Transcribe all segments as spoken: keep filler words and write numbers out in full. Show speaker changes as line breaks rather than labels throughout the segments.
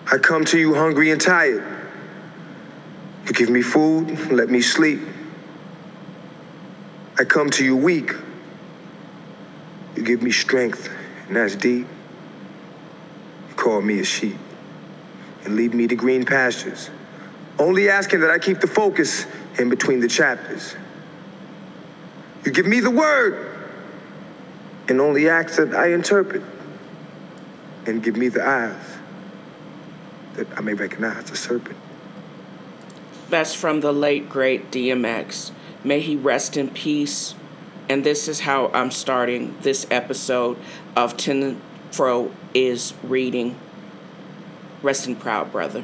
I come to you hungry and tired. You give me food, let me sleep. I come to you weak. You give me strength, and that's deep. You call me a sheep and lead me to green pastures, only asking that I keep the focus in between the chapters. You give me the word and only ask that I interpret, and give me the eyes that I may recognize the serpent.
That's from the late, great D M X. May he rest in peace. And this is how I'm starting this episode of Ten Fro is Reading. Rest in proud, brother.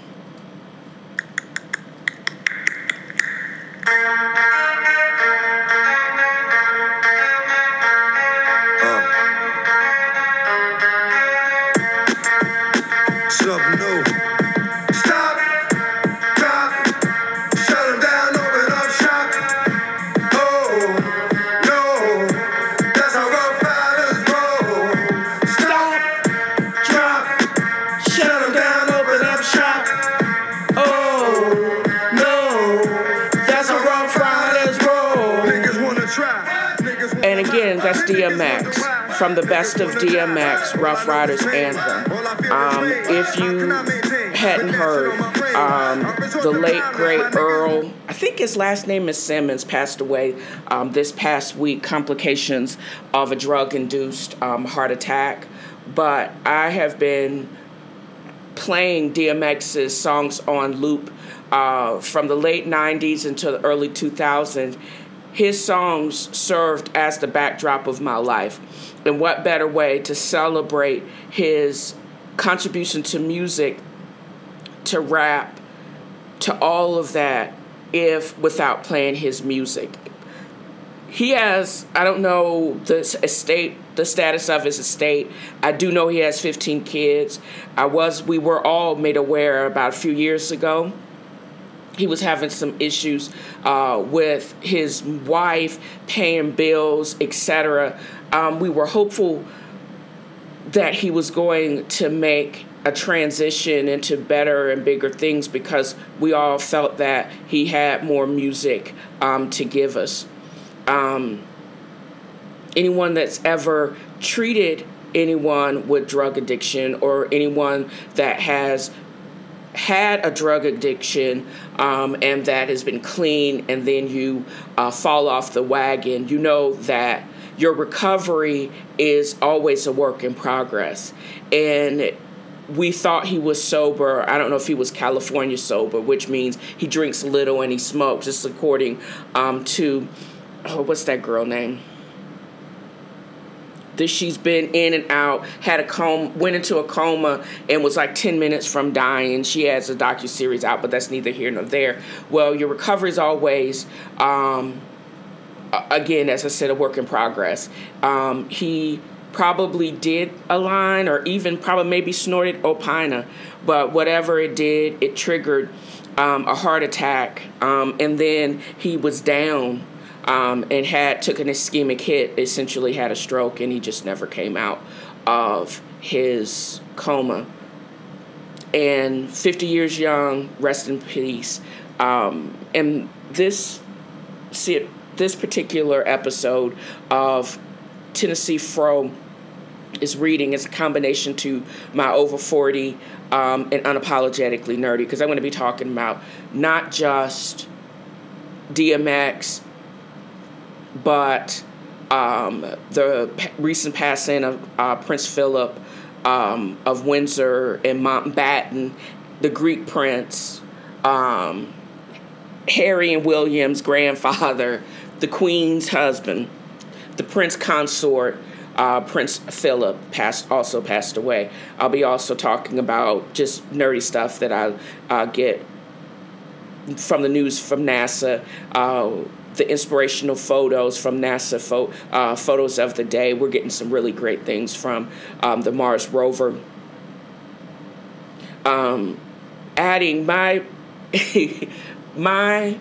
Something new. Stop, drop, shut them down, open up shop. Oh, no, that's how Rough Riders roll. Stop, drop, shut them down, open up shop. Oh, no, that's how Rough Riders roll. Niggas wanna try. Niggas wanna
And again, that's D M X. From the best of D M X, Rough Riders Anthem. Um, if you hadn't heard, um, the late, great Earl, I think his last name is Simmons, passed away um, this past week, complications of a drug-induced um, heart attack. But I have been playing D M X's songs on loop uh, from the late nineties until the early two thousands. His songs served as the backdrop of my life. And what better way to celebrate his contribution to music, to rap, to all of that, if without playing his music. He has, I don't know the estate, the status of his estate. I do know he has fifteen kids. I was, we were all made aware about a few years ago. He was having some issues uh, with his wife, paying bills, et cetera. Um, we were hopeful that he was going to make a transition into better and bigger things because we all felt that he had more music um, to give us. Um, anyone that's ever treated anyone with drug addiction or anyone that has had a drug addiction um, and that has been clean and then you uh, fall off the wagon, you know that your recovery is always a work in progress. And we thought he was sober. I don't know if he was California sober, which means he drinks little and he smokes. Just according um, to, oh, what's that girl name? That she's been in and out, had a coma, went into a coma, and was like ten minutes from dying. She has a docuseries out, but that's neither here nor there. Well, your recovery is always, um, again, as I said, a work in progress. Um, he probably did a line or even probably maybe snorted Opina, but whatever it did, it triggered um, a heart attack, um, and then he was down. Um, and had took an ischemic hit, essentially had a stroke, and he just never came out of his coma. And fifty years young, rest in peace. Um, and this see, this particular episode of Tennessee Fro is Reading is a combination to my over forty um, and unapologetically nerdy, because I'm going to be talking about not just D M X, but um, the p- recent passing of uh, Prince Philip um, of Windsor and Mountbatten, the Greek prince, um, Harry and William's grandfather, the Queen's husband, the Prince Consort, uh, Prince Philip passed also passed away. I'll be also talking about just nerdy stuff that I uh, get from the news from NASA. Uh, the inspirational photos from NASA, fo- uh, photos of the day. We're getting some really great things from um, the Mars rover. Um, adding my my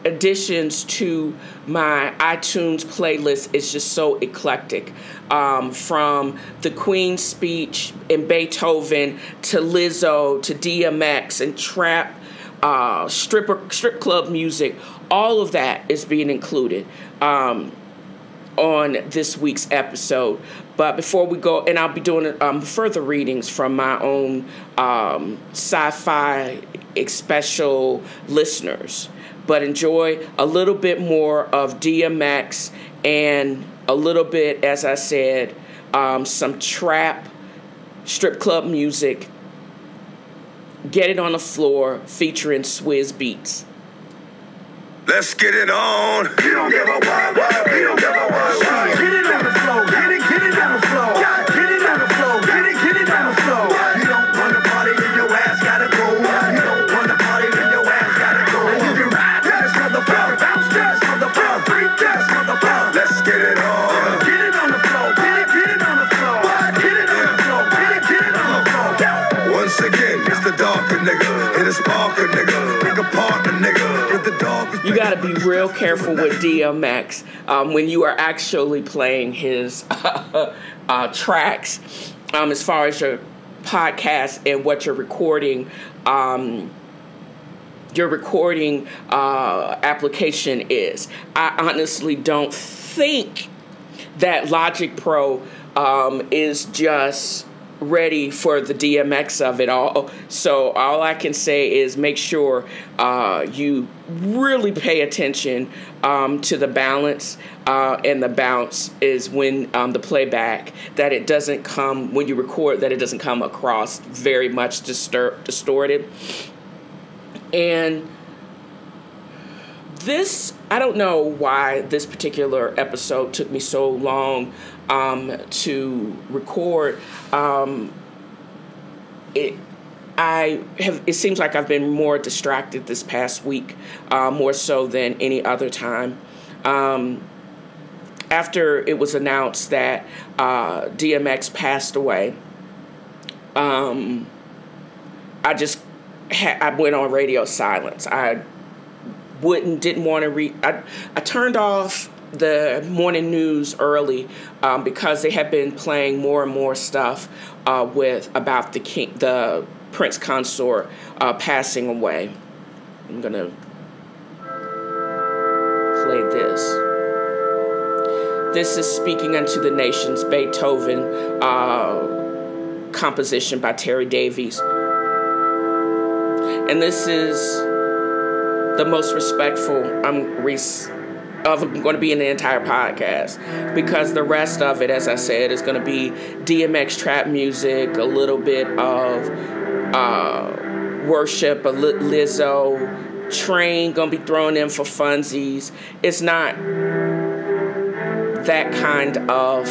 additions to my iTunes playlist is just so eclectic. Um, from the Queen's Speech and Beethoven to Lizzo to D M X and trap, uh, stripper strip club music, all of that is being included um, on this week's episode. But before we go, and I'll be doing um, further readings from my own um, sci-fi special listeners. But enjoy a little bit more of D M X and a little bit, as I said, um, some trap, strip club music. Get It on the Floor featuring Swizz Beatz.
Let's get it on. You don't give a what, what, you don't give a what, what. Get it on the floor, get it, get it on the floor. Get it on the floor, get it, get it on the floor. You don't want to party, then your ass gotta go. You don't want to party, then your ass gotta go. You can ride this motherfucker, bounce this motherfucker, freak this motherfucker. Let's get it on. Get it on the floor, get it, get it on the floor. Get it on the floor, get it, get it on the floor. Once again, it's the darker nigga, it is Parker nigga, pick apart the nigga.
You got to be real careful with D M X um, when you are actually playing his uh, uh, tracks um, as far as your podcast and what you're recording. Um, your recording uh, application is. I honestly don't think that Logic Pro um, is just ready for the D M X of it all. So all I can say is make sure uh, you really pay attention um, to the balance, uh, and the bounce is when um, the playback, that it doesn't come, when you record, that it doesn't come across very much distur- distorted. And this, I don't know why this particular episode took me so long um, to record. Um, it, I have. It seems like I've been more distracted this past week, uh, more so than any other time. Um, after it was announced that uh, D M X passed away, um, I just ha- I went on radio silence. I wouldn't didn't want to read. I I turned off the morning news early um, because they have been playing more and more stuff uh, with about the king, the Prince Consort uh, passing away. I'm gonna play this. This is Speaking Unto the Nations, Beethoven uh, composition by Terry Davies, and this is the most respectful I'm re- of going to be in the entire podcast, because the rest of it, as I said, is going to be D M X trap music, a little bit of uh, worship, a li- Lizzo, Train going to be thrown in for funsies. It's not that kind of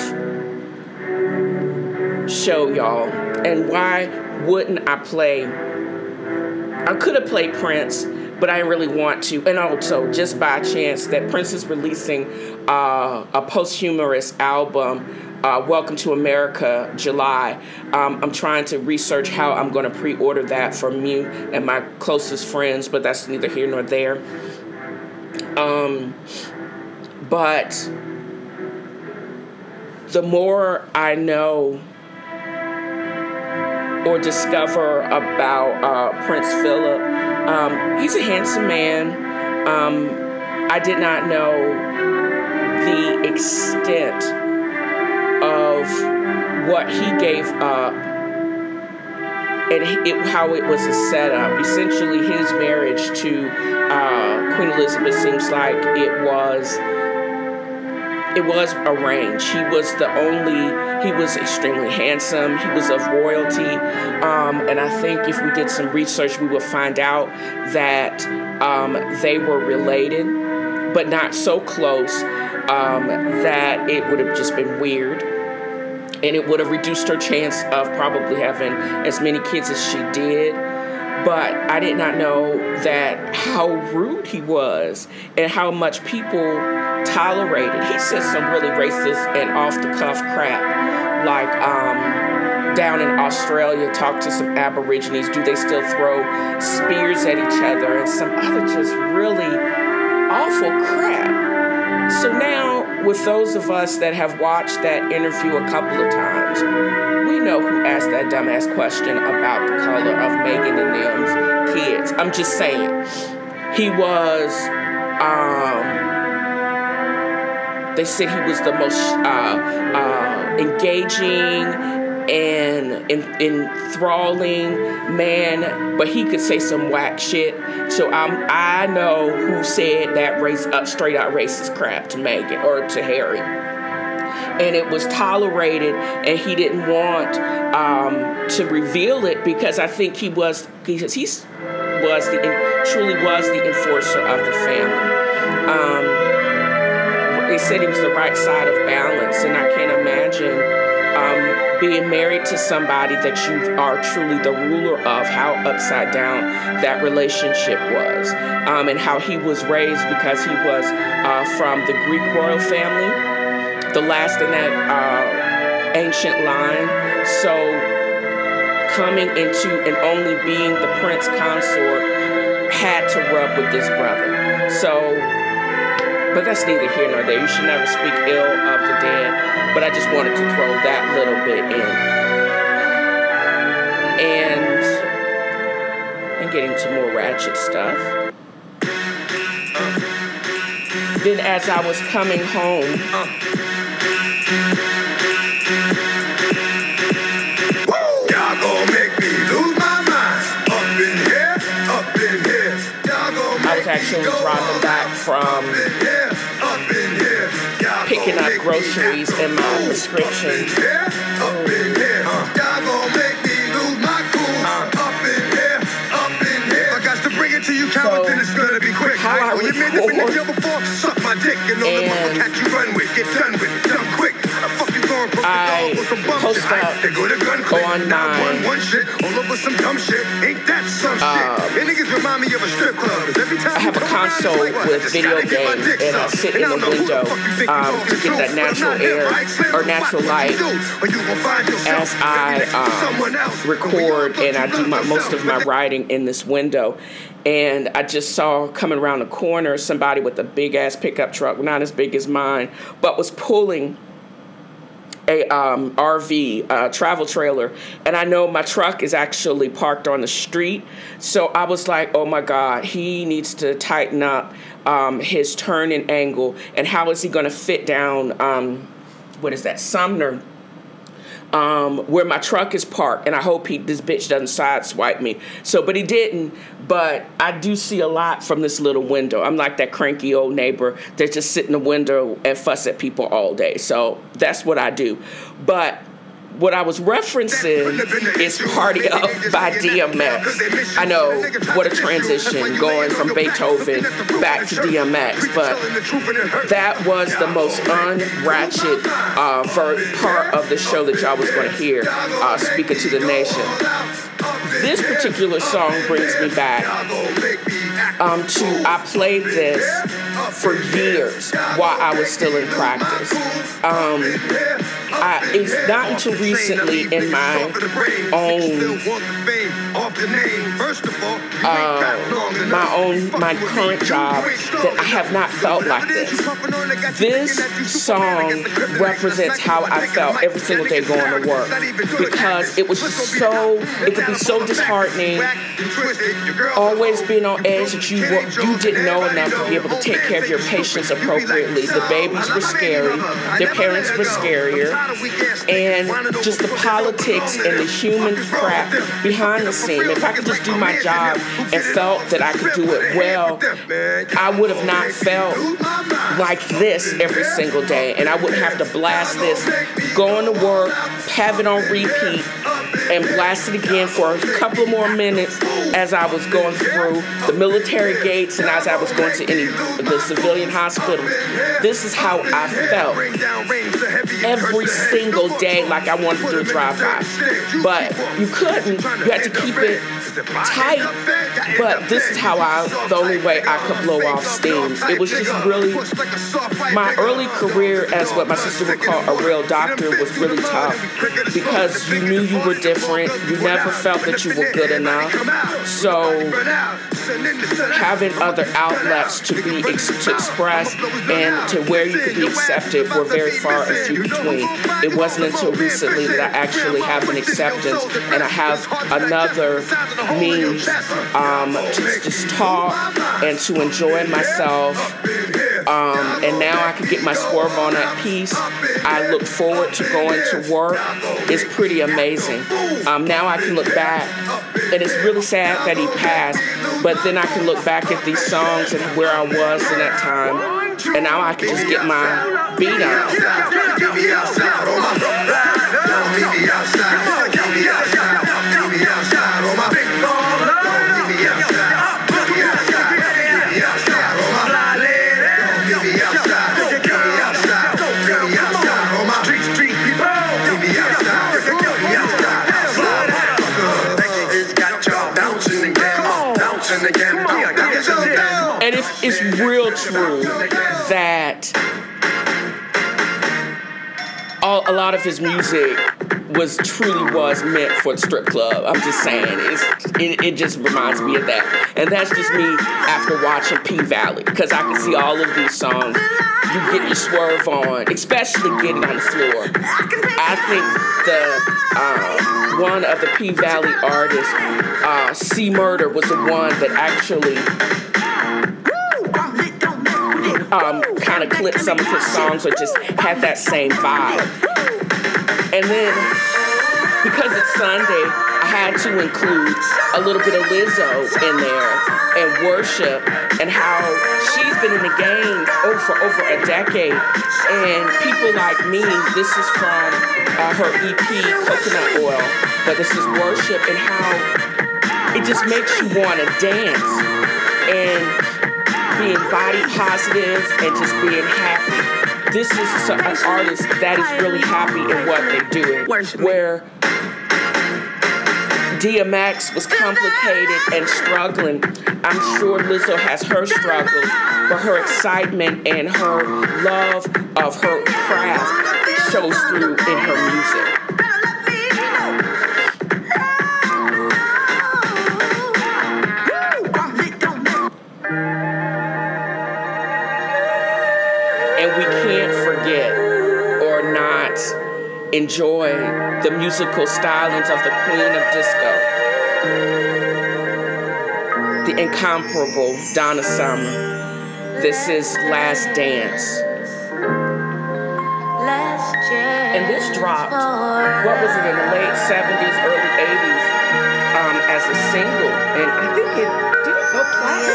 show, y'all. And why wouldn't I play? I could have played Prince, but I didn't really want to. And also, just by chance, that Prince is releasing uh, a posthumous album, uh, Welcome to America, July. Um, I'm trying to research how I'm going to pre-order that for me and my closest friends, but that's neither here nor there. Um, but the more I know or discover about uh, Prince Philip, Um, he's a handsome man. Um, I did not know the extent of what he gave up and it, how it was a setup. Essentially, his marriage to uh, Queen Elizabeth seems like it was it was arranged. He was the only. He was extremely handsome. He was of royalty. Um, and I think if we did some research, we would find out that um, they were related, but not so close um, that it would have just been weird. And it would have reduced her chance of probably having as many kids as she did. But I did not know that how rude he was and how much people tolerated. He said some really racist and off-the-cuff crap, like um, down in Australia, talked to some Aborigines. Do they still throw spears at each other? And some other just really awful crap. So now, with those of us that have watched that interview a couple of times, we know who asked that dumbass question about the color of Megan and them's kids. I'm just saying. He was, um, they said he was the most uh, uh, engaging and enthralling man, but he could say some whack shit. So um, I know who said that race up, straight out racist crap to Megan or to Harry. And it was tolerated, and he didn't want um, to reveal it because I think he was because he was the truly was the enforcer of the family. Um, they said he was the right side of balance, and I can't imagine um, being married to somebody that you are truly the ruler of. How upside down that relationship was, um, and how he was raised because he was uh, from the Greek royal family. The last in that uh, ancient line. So coming into and only being the prince consort had to rub with this brother. So, but that's neither here nor there. You should never speak ill of the dead. But I just wanted to throw that little bit in. And, and getting to more ratchet stuff. Then as I was coming home,
y'all gon' make me lose my mind. Up in here, up in here.
I was actually driving back from picking up groceries and my prescriptions.
Up in here, y'all gon' make me lose my cool. Up in here, up in here. I got to bring it to you, coward, then it's gonna be quick.
How I
when you made the video before, suck my dick and all the mother cat you run with, get done with, done quick.
I post up on my I have a console with video games, and I sit in the window um, to get that natural air or natural light as I um, record, and I do my most of my writing in this window. And I just saw coming around the corner somebody with a big ass pickup truck, not as big as mine, but was pulling a um, R V, uh, travel trailer, and I know my truck is actually parked on the street, so I was like, oh my God, he needs to tighten up um, his turning angle, and how is he going to fit down, um, what is that, Sumner, um, where my truck is parked, and I hope he this bitch doesn't sideswipe me. So, but he didn't, but I do see a lot from this little window. I'm like that cranky old neighbor that just sit in the window and fuss at people all day. So that's what I do. But what I was referencing is Party Up by D M X. I know, what a transition, going from Beethoven back to D M X, but that was the most unratchet uh, part of the show that y'all was going to hear, uh, Speaking to the Nation. This particular song brings me back um, to, I played this for years while I was still in practice. Um, I, it's not until recently in my own, uh, my own, my current job that I have not felt like this. This song represents how I felt every single day going to work, because it was just so, it could be so disheartening, always being on edge that you were, you didn't know enough to be able to take care of your patients appropriately. The babies were scary, their parents were scarier, and just the politics and the human crap behind the scene. If I could just do my job and felt that I could do it well, I would have not felt like this every single day, and I wouldn't have to blast this, going to work, have it on repeat, and blast it again for a couple of more minutes as I was going through the military gates and as I was going to any the civilian hospitals. This is how I felt every single day, like I wanted to do a drive-by. But you couldn't. You had to keep it tight. But this is how I, the only way I could blow off steam. It was just really my early career as what my sister would call a real doctor was really tough because you knew you were different. You never felt that you were good enough. So having other outlets to be ex- to express and to where you could be accepted were very far and few between. It wasn't until recently that I actually have an acceptance and I have another means um, to just talk and to enjoy myself. Um, and now I can get my swerve on at peace. I look forward to going to work. It's pretty amazing. Um, now I can look back, and it's really sad that he passed, but then I can look back at these songs and where I was in that time, and now I can just get my beat on. And it's, it's real true that all, a lot of his music was truly was meant for the strip club. I'm just saying, it's, it, it just reminds me of that. And that's just me after watching P-Valley, because I can see all of these songs. You get your swerve on, especially getting on the floor. I think the uh, one of the P-Valley artists, uh, C Murder, was the one that actually um, kind of clipped some of his songs or just had that same vibe. And then, because it's Sunday, I had to include a little bit of Lizzo in there and worship and how she's been in the game over, for over a decade. And people like me, this is from uh, her E P, Coconut Oil, but this is worship and how it just makes you want to dance and being body positive and just being happy. This is an artist that is really happy in what they're doing, where D M X was complicated and struggling. I'm sure Lizzo has her struggles, but her excitement and her love of her craft shows through in her music. And we can't forget or not enjoy the musical stylings of the Queen of Disco, the incomparable Donna Summer. This is Last Dance. And this dropped, what was it, in the late seventies, early eighties, um, as a single. And I think it didn't go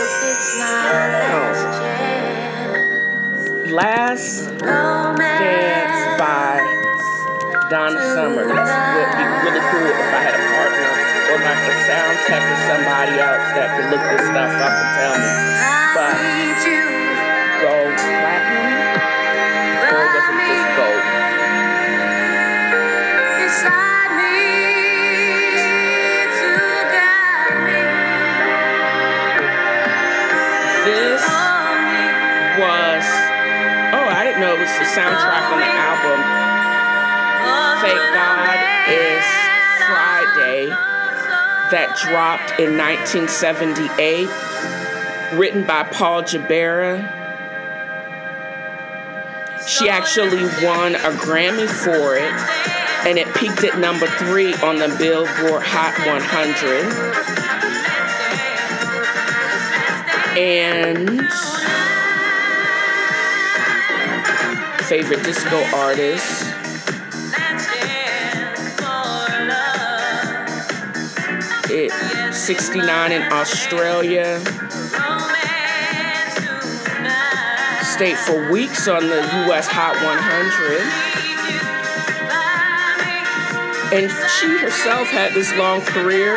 platinum. No. Last Dance by Donna Summer. This would be really cool if I had a partner or like a sound tech or somebody else that could look this stuff up and tell me. But gold platinum, or was it just gold? This was, oh, I didn't know it was the soundtrack on the album Thank God It's Friday, that dropped in nineteen seventy-eight, written by Paul Jabara. She actually won a Grammy for it, and it peaked at number three on the Billboard Hot one hundred. And favorite disco artist, it sixty-nine in Australia, stayed for weeks on the U S Hot one hundred, and she herself had this long career,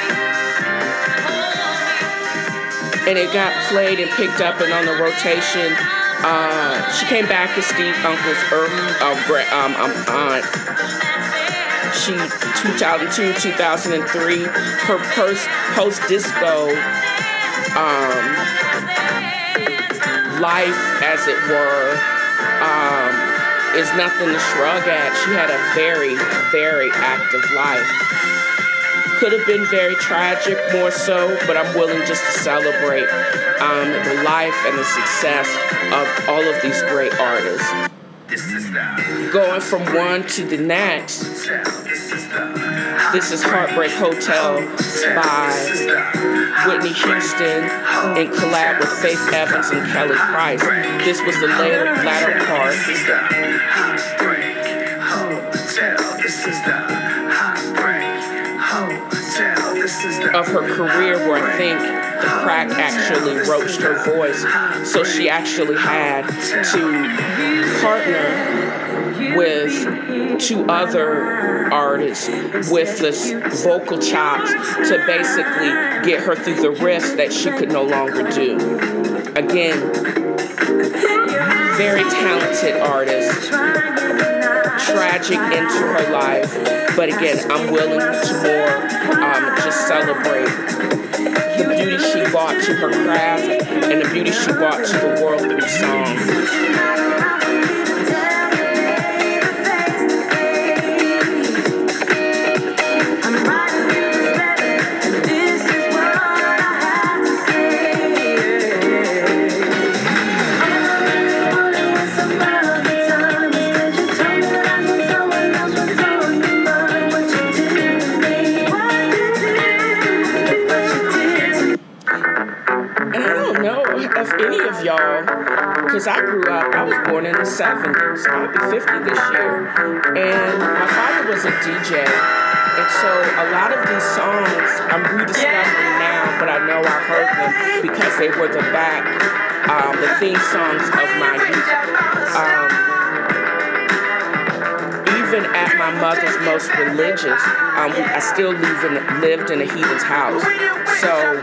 and it got played and picked up and on the rotation. Uh, she came back as Steve Uncle's early uh, um, um, aunt. She, two thousand two, two thousand three, her post, post-disco um, life, as it were, um, is nothing to shrug at. She had a very, very active life. Could have been very tragic, more so, but I'm willing just to celebrate um, the life and the success of all of these great artists. Going from one to the next, this is Heartbreak Hotel by Whitney Houston in collab with Faith Evans and Kelly Price. This was the later, latter part of her career where I think the crack actually roached her voice. So she actually had to partner with two other artists with the vocal chops to basically get her through the riffs that she could no longer do. Again, very talented artist, tragic into her life, but again, I'm willing to more um, just celebrate the beauty she brought to her craft and the beauty she brought to the world through song. Because I grew up, I was born in the seventies. I'll be fifty this year. And my father was a D J. And so a lot of these songs I'm rediscovering now, but I know I heard them because they were the back, um, the theme songs of my youth. Um, even at my mother's most religious, um, I still live in, lived in a heathen's house. So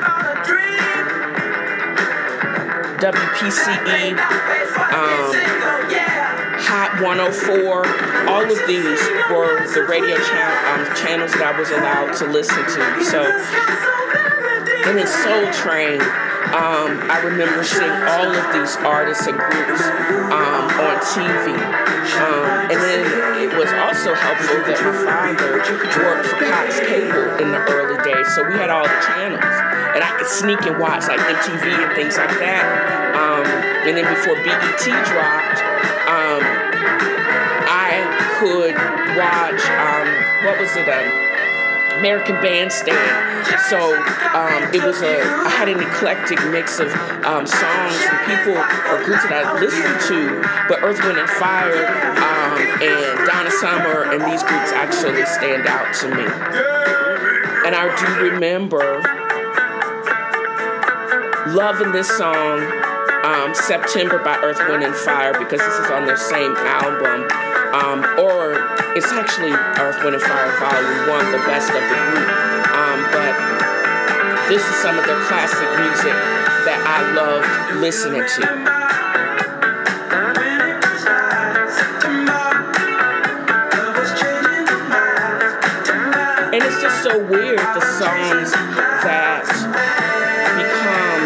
W P C E, um, Hot one oh four, all of these were the radio channel, um, channels that I was allowed to listen to. So, and then Soul Train, um, I remember seeing all of these artists and groups um, on T V. Um, and then it was also helpful that my father worked for Cox Cable in the early days, so we had all the channels. And I could sneak and watch like M T V and things like that. Um, and then before B E T dropped, um, I could watch, um, what was it, um, American Bandstand. So um, it was a, I had an eclectic mix of um, songs and people or groups that I listened to, but Earth, Wind and Fire um, and Donna Summer and these groups actually stand out to me. And I do remember loving this song, um, September by Earth, Wind and Fire, because this is on their same album. Um, or it's actually Earth, Wind and Fire Volume one, the best of the group. Um, but this is some of their classic music that I loved listening to. And it's just so weird, the songs that become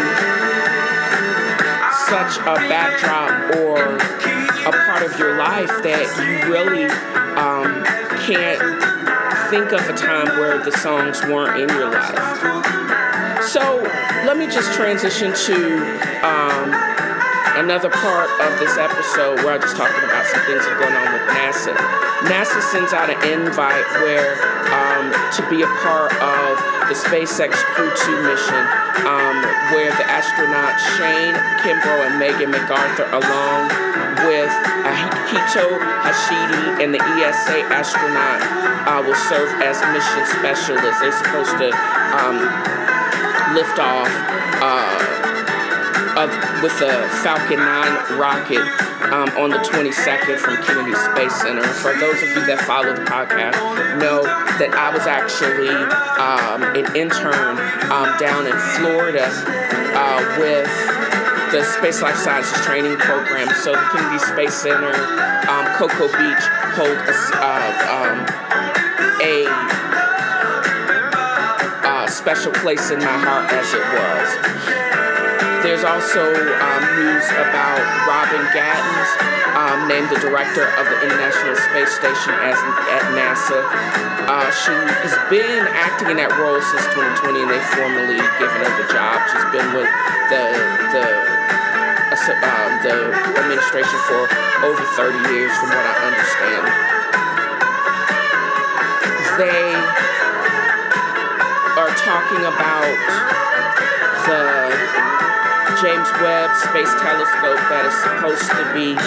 such a backdrop or a part of your life that you really um, can't think of a time where the songs weren't in your life. So let me just transition to um, another part of this episode where I'm just talking about some things that are going on with NASA. NASA sends out an invite where um, to be a part of the SpaceX Crew two mission, um, where the astronauts Shane Kimbrough and Megan MacArthur, along with Akihito Hashidi and the E S A astronaut, uh, will serve as mission specialists. They're supposed to um, lift off uh, of, with the Falcon nine rocket um, on the twenty-second from Kennedy Space Center. For those of you that follow the podcast, know that I was actually um, an intern um, down in Florida uh, with the Space Life Sciences Training Program. So the Kennedy Space Center, um, Cocoa Beach, hold a, uh, um, a uh, special place in my heart as it was. There's also um, news about Robin Gattens, um, named the director of the International Space Station as, at NASA. Uh, she has been acting in that role since twenty twenty, and they've formally given her the job. She's been with the the uh, um, the administration for over thirty years, from what I understand. They are talking about the James Webb Space Telescope that is supposed to be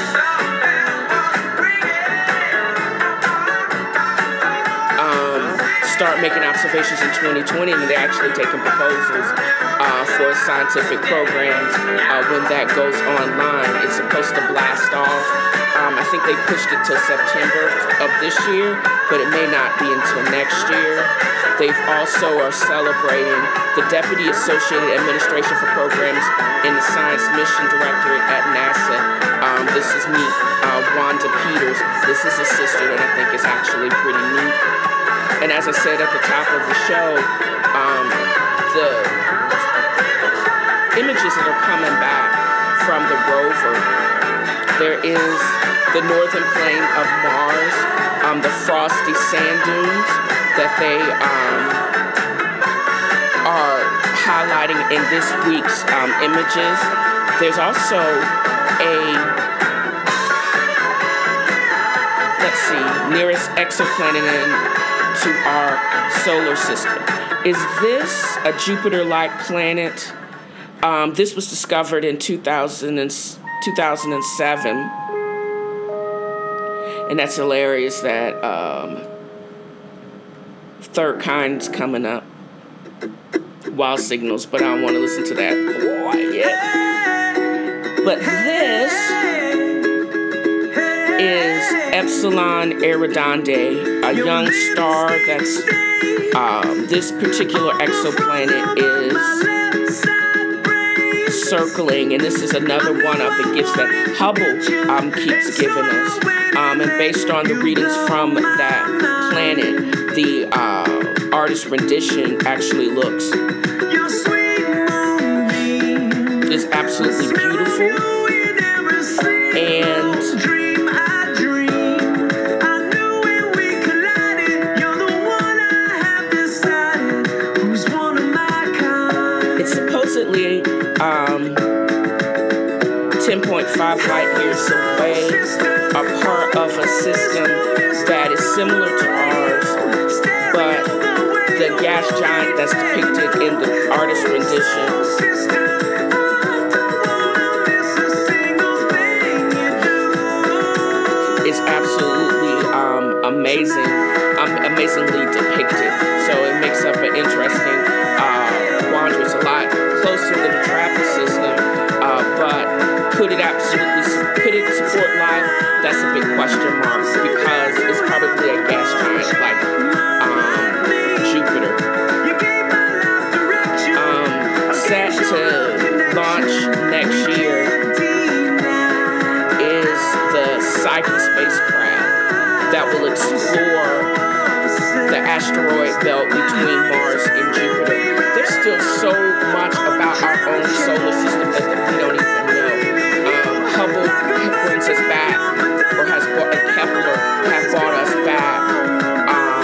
um, start making observations in twenty twenty, and they're actually taking proposals uh, for scientific programs uh, when that goes online. It's supposed to blast off. Um, I think they pushed it till September of this year, but it may not be until next year. They also are celebrating the Deputy Associated Administration for Programs in the Science Mission Directorate at NASA. Um, this is me, uh, Wanda Peters. This is a sister that I think is actually pretty neat. And as I said at the top of the show, um, the images that are coming back from the rover, there is the northern plane of Mars, um, the frosty sand dunes that they um, are highlighting in this week's um, images. There's also a, let's see, nearest exoplanet into our solar system. Is this a Jupiter-like planet? Um, this was discovered in two thousand and, two thousand seven. And that's hilarious that um, Third Kind's coming up. Wild Signals, but I don't want to listen to that quite yet. But this is Epsilon Eridani, a young star that's, um, this particular exoplanet is circling, and this is another one of the gifts that Hubble um, keeps giving us. Um, and based on the readings from that planet, the uh, artist rendition actually looks is absolutely beautiful. And it's supposedly um, ten point five light years away, a part of a system that is similar to ours, but the gas giant that's depicted in the artist rendition is absolutely um, amazing, um, amazingly depicted. So it makes up an interesting uh, quandary. It's a lot closer than the TRAPPIST system, uh, but could it absolutely could it support life? That's a big question mark, because it's probably a gas giant like um, Jupiter. Um, set to launch next year is the Psyche spacecraft that will explore the asteroid belt between Mars and Jupiter. There's still so much about our own solar system that we don't even know. Um, Hubble brings us back, or has brought, and Kepler have brought us back um,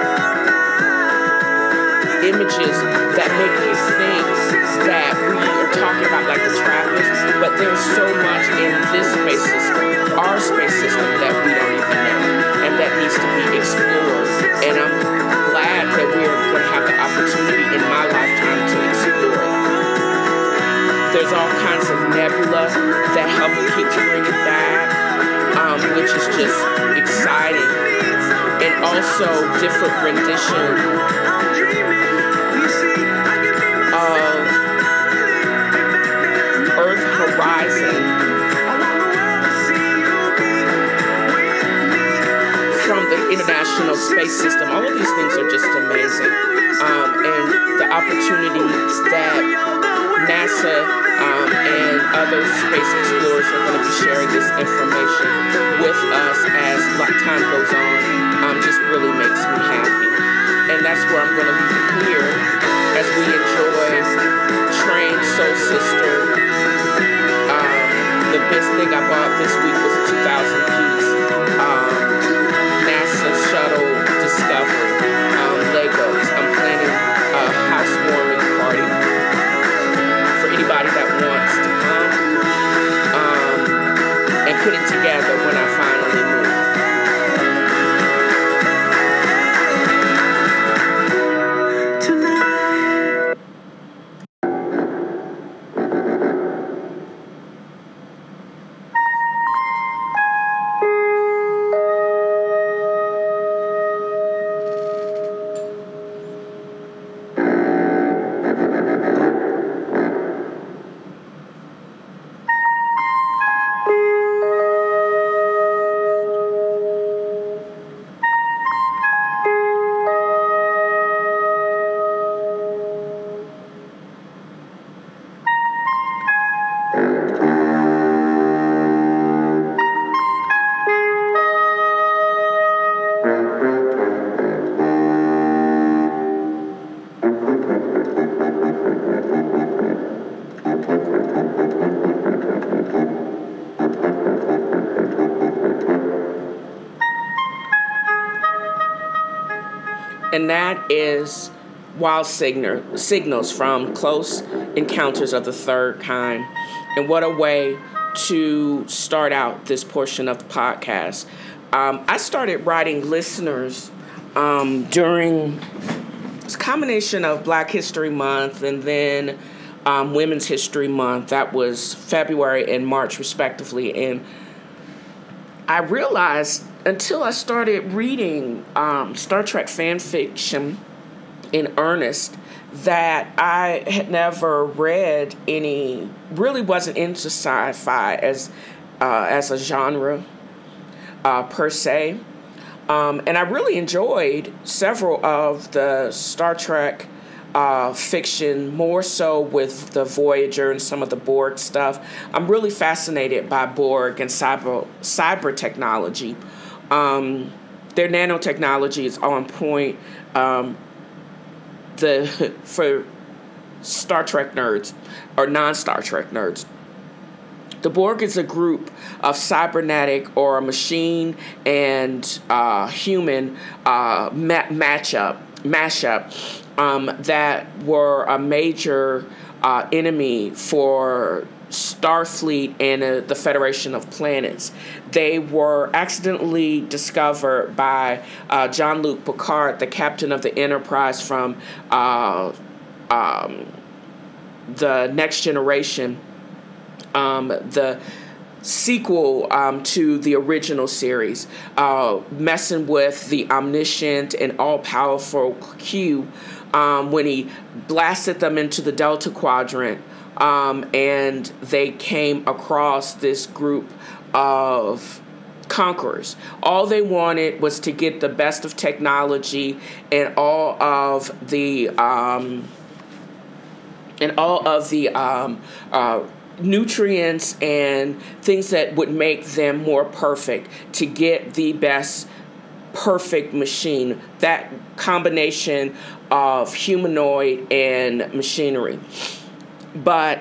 images that make you think that we are talking about like the TRAPPIST, but there's so much in this space system, our space system, that we don't even know, and that needs to be explored. And I'm glad that we're going to have the opportunity in my lifetime to explore it. There's all kinds of nebula that Hubble keeps bringing back, um, which is just exciting. And also different rendition of Earth horizon from the International Space System. All of these things are just amazing. Um, and the opportunity that NASA um, and other space explorers are going to be sharing this information with us as time goes on um, just really makes me happy. And that's where I'm going to leave it here as we enjoy Train Soul Sister and that is Wild Signal, Signals from Close Encounters of the Third Kind. And what a way to start out this portion of the podcast. Um, I started writing listeners um, during this combination of Black History Month and then um, Women's History Month. That was February and March, respectively. And I realized until I started reading um, Star Trek fan fiction in earnest that I had never read any, really wasn't into sci-fi as uh, as a genre uh, per se. Um, and I really enjoyed several of the Star Trek uh, fiction, more so with the Voyager and some of the Borg stuff. I'm really fascinated by Borg and cyber, cyber technology. Um, their nanotechnology is on point. Um, The for Star Trek nerds or non-Star Trek nerds, the Borg is a group of cybernetic or a machine and uh, human uh, ma- matchup mashup um, that were a major uh, enemy for Starfleet and uh, the Federation of Planets. They were accidentally discovered by uh, Jean-Luc Picard, the captain of the Enterprise from uh, um, the Next Generation, um, the sequel um, to the original series, uh, messing with the omniscient and all-powerful Q um, when he blasted them into the Delta Quadrant. Um, and they came across this group of conquerors. All they wanted was to get the best of technology and all of the um, and all of the um, uh, nutrients and things that would make them more perfect to get the best perfect machine. That combination of humanoid and machinery. But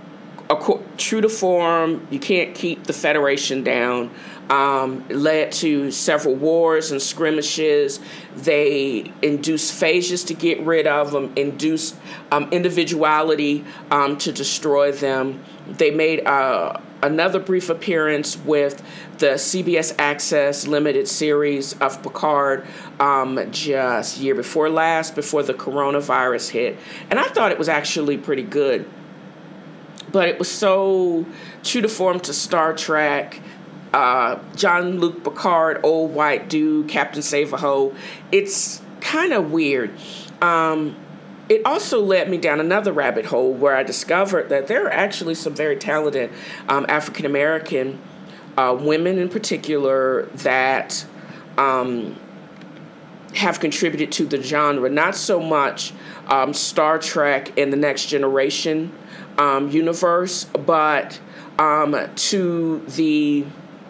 true to form, you can't keep the Federation down. Um, it led to several wars and skirmishes. They induced phages to get rid of them, induced um, individuality um, to destroy them. They made uh, another brief appearance with the C B S Access limited series of Picard um, just year before last, before the coronavirus hit. And I thought it was actually pretty good. But it was so true to form to Star Trek. Uh, Jean-Luc Picard, old white dude, Captain Save-A-Ho. It's kind of weird. Um, it also led me down another rabbit hole where I discovered that there are actually some very talented um, African-American uh, women in particular that um, have contributed to the genre. Not so much um, Star Trek and the Next Generation Um, universe, but um, to the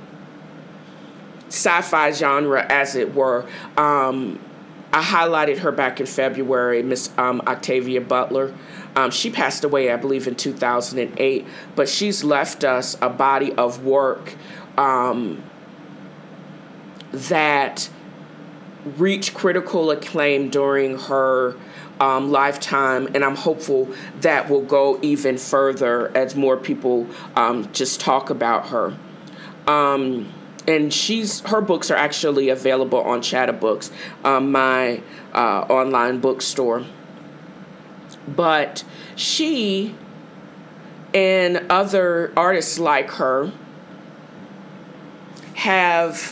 sci-fi genre, as it were. Um, I highlighted her back in February, Miss um, Octavia Butler. Um, she passed away, I believe, in two thousand eight, but she's left us a body of work um, that reached critical acclaim during her Um, lifetime, and I'm hopeful that will go even further as more people um, just talk about her. Um, and she's her books are actually available on Chatterbooks, um, my uh, online bookstore. But she and other artists like her have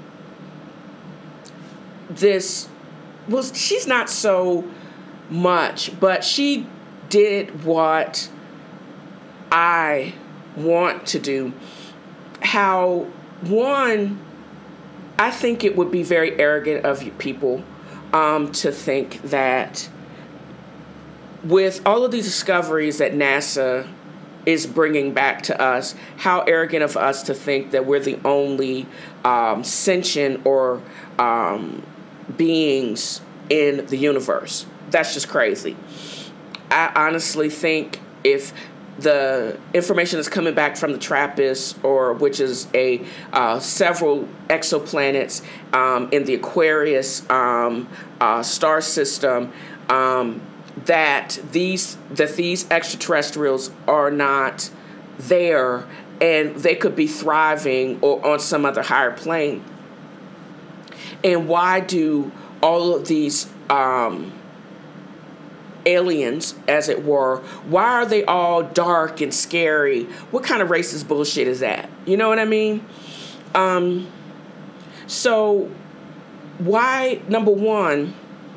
this. Well, she's not so much, but she did what I want to do. How, one, I think it would be very arrogant of you people um, to think that with all of these discoveries that NASA is bringing back to us, how arrogant of us to think that we're the only um, sentient or um, beings in the universe. That's just crazy. I honestly think if the information that's coming back from the TRAPPIST, or which is a uh, several exoplanets um, in the Aquarius um, uh, star system, um, that these that these extraterrestrials are not there, and they could be thriving or on some other higher plane. And why do all of these um, aliens, as it were, why are they all dark and scary? What kind of racist bullshit is that? You know what I mean? Um, so why, number one,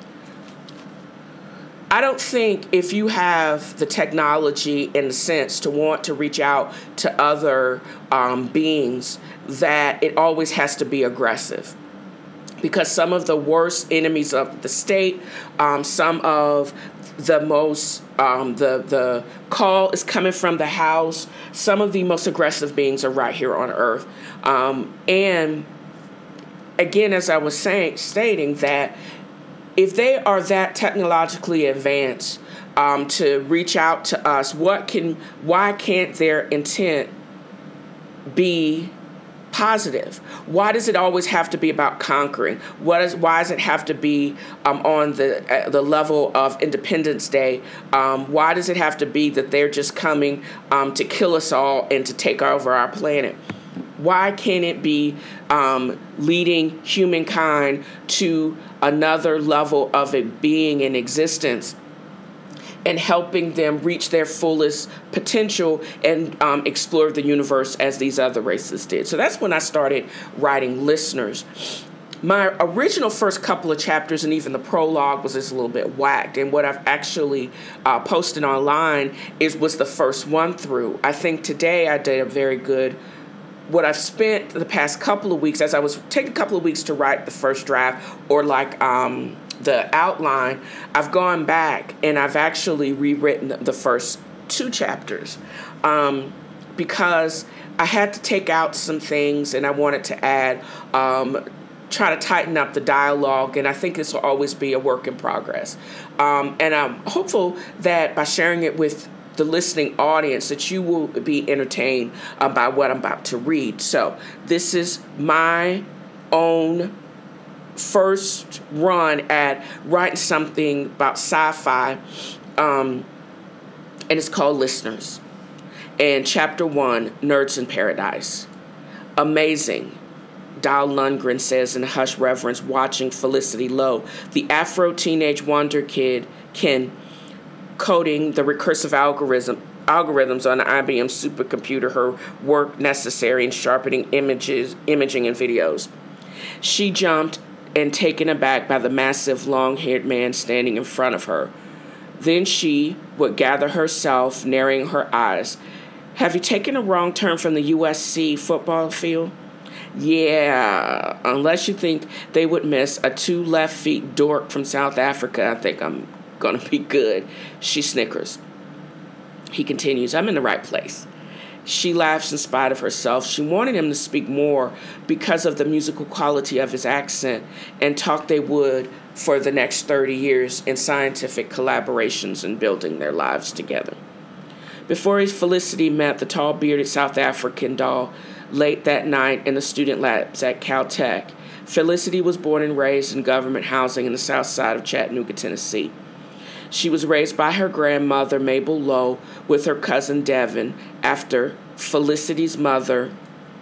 I don't think if you have the technology in the sense to want to reach out to other um, beings, that it always has to be aggressive. Because some of the worst enemies of the state, um, some of the most, um, the the call is coming from the house. Some of the most aggressive beings are right here on Earth. Um, and again, as I was saying, stating that if they are that technologically advanced um, to reach out to us, what can, why can't their intent be positive? Why does it always have to be about conquering? What is, why does it have to be um, on the uh, the level of Independence Day? Um, why does it have to be that they're just coming um, to kill us all and to take over our planet? Why can't it be um, leading humankind to another level of it being in existence and helping them reach their fullest potential and um, explore the universe as these other races did? So that's when I started writing Listeners. My original first couple of chapters and even the prologue was just a little bit whacked. And what I've actually uh, posted online is was the first one through. I think today I did a very good What I've spent the past couple of weeks, as I was taking a couple of weeks to write the first draft or like um, the outline, I've gone back and I've actually rewritten the first two chapters um, because I had to take out some things and I wanted to add, um, try to tighten up the dialogue, and I think this will always be a work in progress. Um, and I'm hopeful that by sharing it with the listening audience that you will be entertained uh, by what I'm about to read. So this is my own first run at writing something about sci-fi, um, and it's called Listeners. And chapter one, Nerds in Paradise. Amazing, Dal Lundgren says in hushed reverence, watching Felicity Lowe, the Afro teenage wonder kid, can coding the recursive algorithm algorithms on the I B M supercomputer, her work necessary in sharpening images, imaging and videos. She jumped and taken aback by the massive long-haired man standing in front of her. Then she would gather herself, narrowing her eyes. Have you taken a wrong turn from the U S C football field? Yeah, unless you think they would miss a two left feet dork from South Africa, I think I'm gonna be good. She snickers. He continues, I'm in the right place. She laughs in spite of herself. She wanted him to speak more because of the musical quality of his accent, and talk they would for the next thirty years in scientific collaborations and building their lives together. Before Felicity met the tall bearded South African doll late that night in the student labs at Caltech, Felicity was born and raised in government housing in the south side of Chattanooga, Tennessee. She was raised by her grandmother, Mabel Lowe, with her cousin Devin, after Felicity's mother,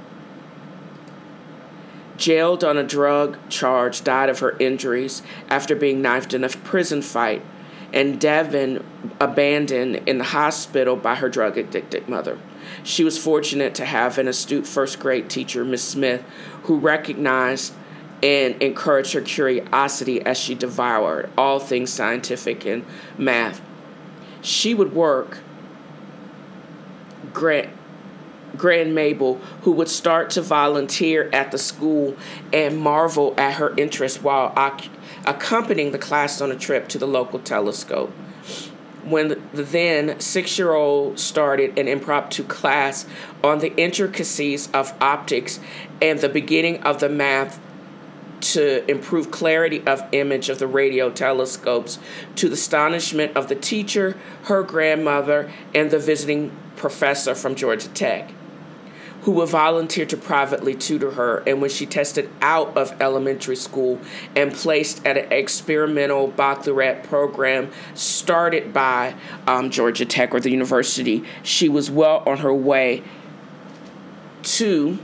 jailed on a drug charge, died of her injuries after being knifed in a prison fight, and Devin abandoned in the hospital by her drug-addicted mother. She was fortunate to have an astute first-grade teacher, Miss Smith, who recognized and encouraged her curiosity as she devoured all things scientific and math. She would work Grant, Grand Mabel, who would start to volunteer at the school and marvel at her interest while ac- accompanying the class on a trip to the local telescope. When the then six-year-old started an impromptu class on the intricacies of optics and the beginning of the math to improve clarity of image of the radio telescopes, to the astonishment of the teacher, her grandmother, and the visiting professor from Georgia Tech, who would volunteer to privately tutor her. And when she tested out of elementary school and placed at an experimental baccalaureate program started by um, Georgia Tech or the university, she was well on her way to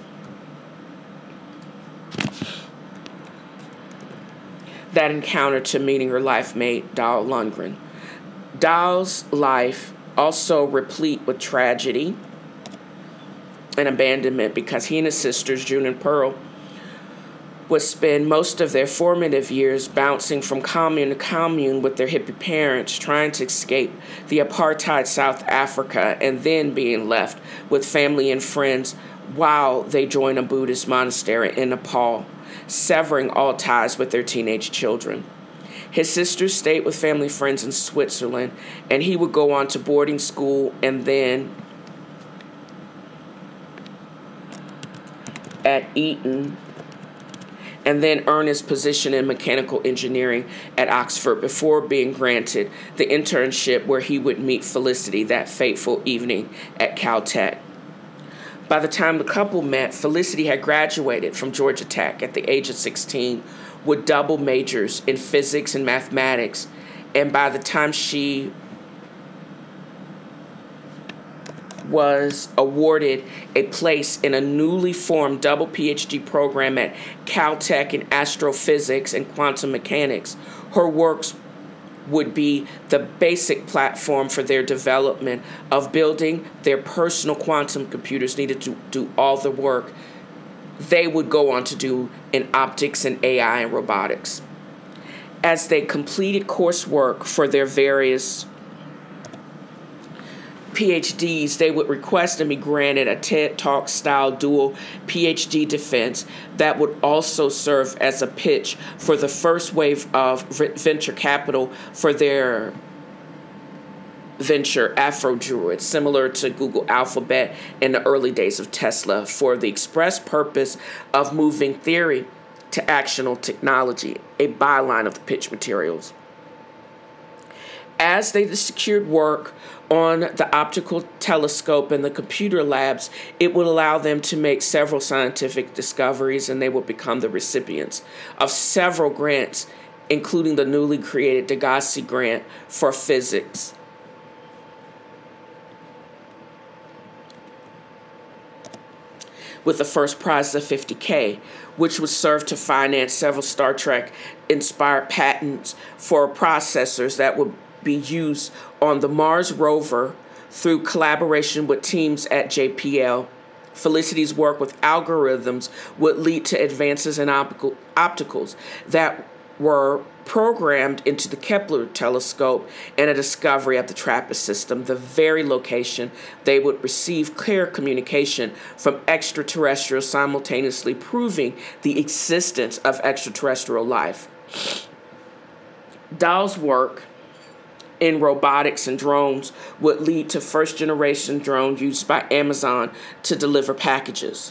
that encounter to meeting her life mate, Doll Lundgren. Doll's life also replete with tragedy and abandonment, because he and his sisters, June and Pearl, would spend most of their formative years bouncing from commune to commune with their hippie parents, trying to escape the apartheid South Africa, and then being left with family and friends while they joined a Buddhist monastery in Nepal, severing all ties with their teenage children. His sisters stayed with family friends in Switzerland, and he would go on to boarding school and then at Eton, and then earn his position in mechanical engineering at Oxford before being granted the internship where he would meet Felicity that fateful evening at Caltech. By the time the couple met, Felicity had graduated from Georgia Tech at the age of sixteen with double majors in physics and mathematics, and by the time she was awarded a place in a newly formed double P H D program at Caltech in astrophysics and quantum mechanics, her works would be the basic platform for their development of building their personal quantum computers needed to do all the work they would go on to do in optics and A I and robotics. As they completed coursework for their various P H Ds, they would request and be granted a TED Talk style dual P H D defense that would also serve as a pitch for the first wave of venture capital for their venture AfroDruid, similar to Google Alphabet in the early days of Tesla, for the express purpose of moving theory to actionable technology, a byline of the pitch materials. As they secured work on the optical telescope and the computer labs, it would allow them to make several scientific discoveries, and they would become the recipients of several grants, including the newly created Degassi Grant for physics. With the first prize of fifty K, which would serve to finance several Star Trek-inspired patents for processors that would be used on the Mars rover through collaboration with teams at J P L. Felicity's work with algorithms would lead to advances in optical, opticals that were programmed into the Kepler telescope and a discovery of the TRAPPIST system, the very location they would receive clear communication from extraterrestrials, simultaneously proving the existence of extraterrestrial life. Doll's work in robotics and drones would lead to first-generation drone used by Amazon to deliver packages.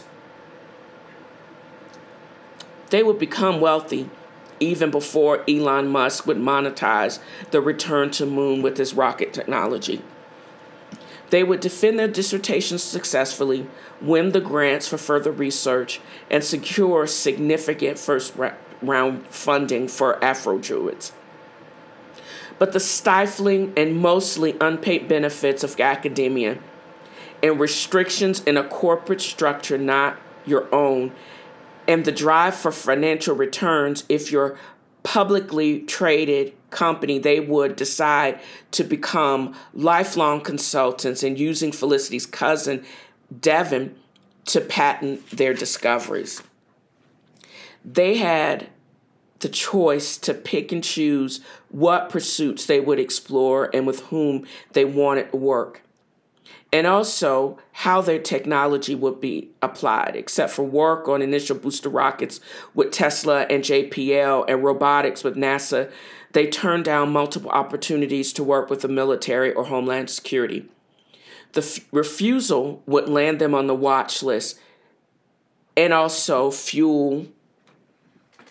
They would become wealthy even before Elon Musk would monetize the return to moon with his rocket technology. They would defend their dissertations successfully, win the grants for further research, and secure significant first-round funding for AfroDruids. But the stifling and mostly unpaid benefits of academia and restrictions in a corporate structure not your own, and the drive for financial returns if you're publicly traded company, they would decide to become lifelong consultants and using Felicity's cousin, Devin, to patent their discoveries. They had the choice to pick and choose what pursuits they would explore and with whom they wanted to work, and also how their technology would be applied. Except for work on initial booster rockets with Tesla and J P L and robotics with NASA, they turned down multiple opportunities to work with the military or Homeland Security. The f- refusal would land them on the watch list and also fuel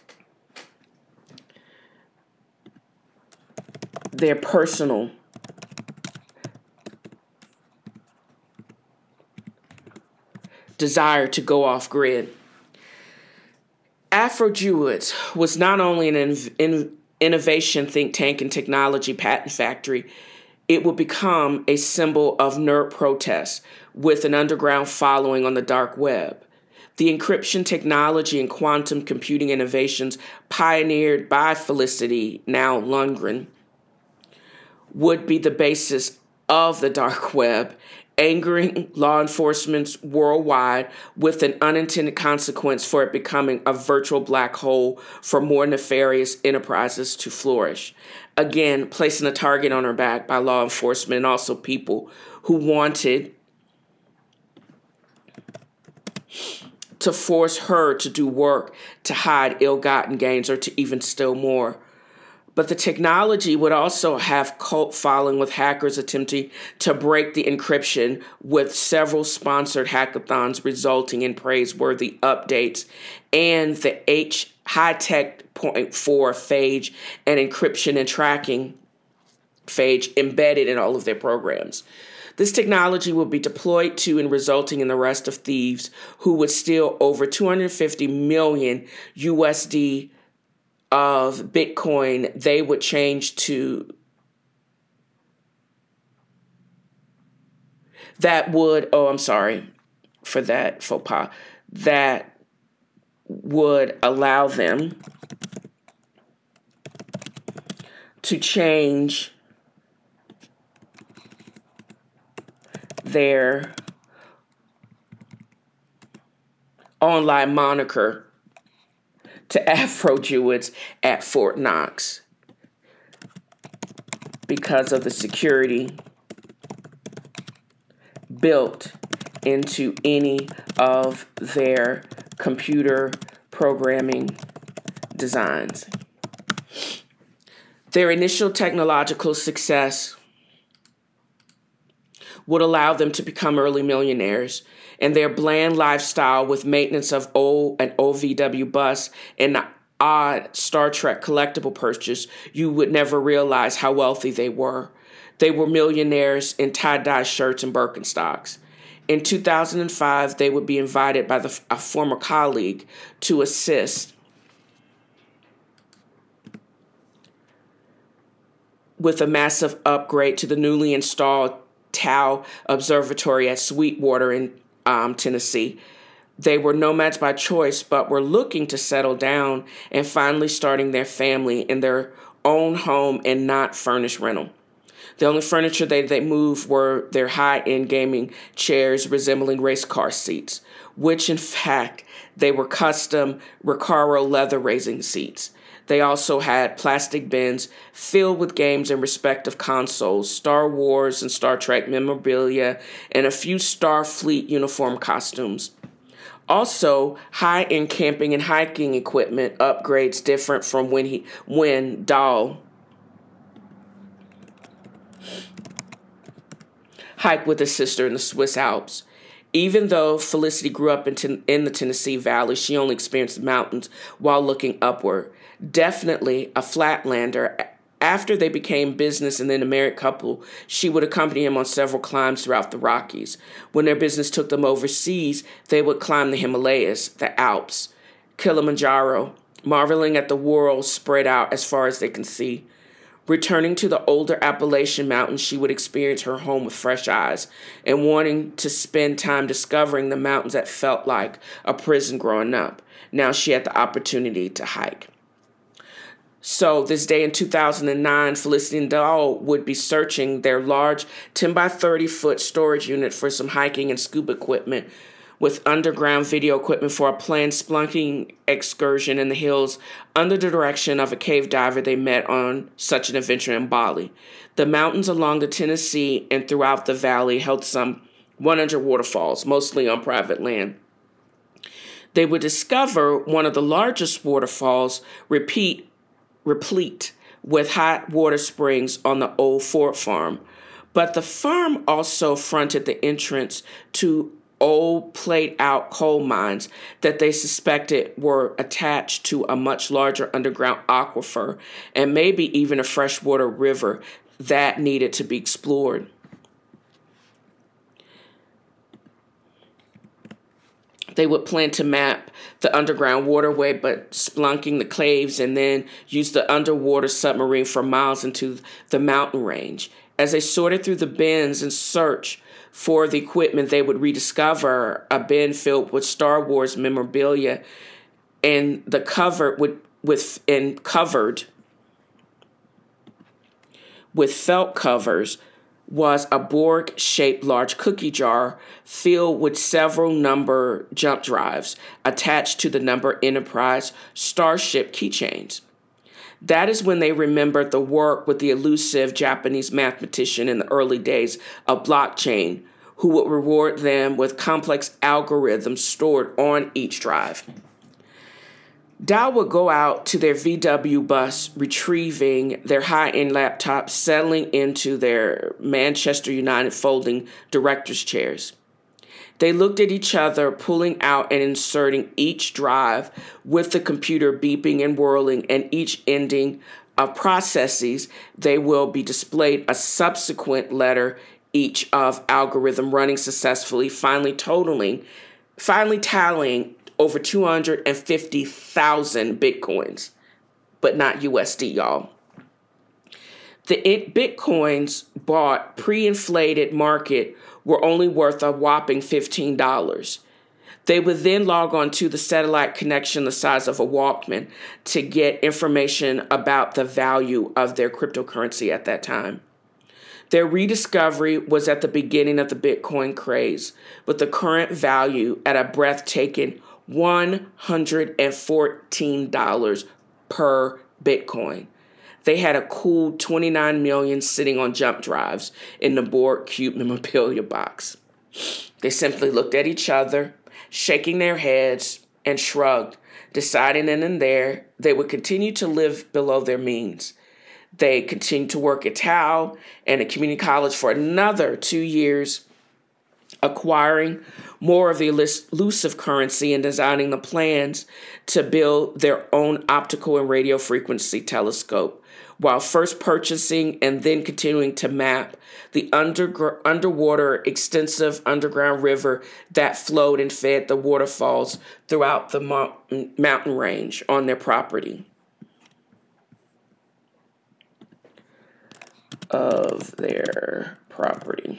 their personal desire to go off grid. Afro-Druids was not only an in, in, innovation think tank and technology patent factory, it would become a symbol of nerd protest with an underground following on the dark web. The encryption technology and quantum computing innovations pioneered by Felicity, now Lundgren, would be the basis of the dark web, angering law enforcement worldwide with an unintended consequence for it becoming a virtual black hole for more nefarious enterprises to flourish. Again, placing a target on her back by law enforcement and also people who wanted to force her to do work to hide ill-gotten gains or to even steal more. But the technology would also have cult following, with hackers attempting to break the encryption, with several sponsored hackathons resulting in praiseworthy updates and the H high-tech point four phage and encryption and tracking phage embedded in all of their programs. This technology will be deployed to and resulting in the arrest of thieves who would steal over two hundred fifty million U S D of Bitcoin. They would change to that would, oh, I'm sorry for that faux pas, that would allow them to change their online moniker to Afro-Druids at Fort Knox because of the security built into any of their computer programming designs. Their initial technological success would allow them to become early millionaires, and their bland lifestyle with maintenance of old an O V W bus and the odd Star Trek collectible purchase, you would never realize how wealthy they were. They were millionaires in tie-dye shirts and Birkenstocks. In two thousand five, they would be invited by the, a former colleague to assist with a massive upgrade to the newly installed Tau Observatory at Sweetwater in um, Tennessee. They were nomads by choice, but were looking to settle down and finally starting their family in their own home and not furnished rental. The only furniture they, they moved were their high-end gaming chairs resembling race car seats, which in fact, they were custom Recaro leather racing seats. They also had plastic bins filled with games and respective consoles, Star Wars and Star Trek memorabilia, and a few Starfleet uniform costumes. Also, high-end camping and hiking equipment upgrades different from when he when Dahl hiked with his sister in the Swiss Alps. Even though Felicity grew up in, ten- in the Tennessee Valley, she only experienced the mountains while looking upward. Definitely a flatlander. After they became business and then a married couple, she would accompany him on several climbs throughout the Rockies. When their business took them overseas, they would climb the Himalayas, the Alps, Kilimanjaro, marveling at the world spread out as far as they can see. Returning to the older Appalachian Mountains, she would experience her home with fresh eyes and wanting to spend time discovering the mountains that felt like a prison growing up. Now she had the opportunity to hike. So this day in two thousand nine, Felicity and Dahl would be searching their large ten by thirty foot storage unit for some hiking and scuba equipment, with underground video equipment for a planned spelunking excursion in the hills under the direction of a cave diver they met on such an adventure in Bali. The mountains along the Tennessee and throughout the valley held some one hundred waterfalls, mostly on private land. They would discover one of the largest waterfalls repeat, replete with hot water springs on the old Ford farm. But the farm also fronted the entrance to old played-out coal mines that they suspected were attached to a much larger underground aquifer and maybe even a freshwater river that needed to be explored. They would plan to map the underground waterway, but splunking the caves and then use the underwater submarine for miles into the mountain range. As they sorted through the bins in search for the equipment, they would rediscover a bin filled with Star Wars memorabilia and the cover with, with and covered with felt covers was a Borg-shaped large cookie jar filled with several number jump drives attached to the number Enterprise Starship keychains. That is when they remembered the work with the elusive Japanese mathematician in the early days of blockchain, who would reward them with complex algorithms stored on each drive. Dow would go out to their V W bus, retrieving their high-end laptops, settling into their Manchester United folding director's chairs. They looked at each other, pulling out and inserting each drive with the computer beeping and whirling, and each ending of processes, they will be displayed a subsequent letter each of algorithm running successfully, finally totaling, finally tallying over two hundred fifty thousand Bitcoins, but not U S D, y'all. The Bitcoins bought pre-inflated market were only worth a whopping fifteen dollars. They would then log on to the satellite connection the size of a Walkman to get information about the value of their cryptocurrency at that time. Their rediscovery was at the beginning of the Bitcoin craze, with the current value at a breathtaking one hundred fourteen dollars per Bitcoin. They had a cool twenty-nine million dollars sitting on jump drives in the Borg Cube memorabilia box. They simply looked at each other, shaking their heads, and shrugged, deciding then and there they would continue to live below their means. They continued to work at Tau and at community college for another two years, acquiring more of the elusive currency and designing the plans to build their own optical and radio frequency telescope, while first purchasing and then continuing to map the under, underwater extensive underground river that flowed and fed the waterfalls throughout the mo- mountain range on their property. Of their property.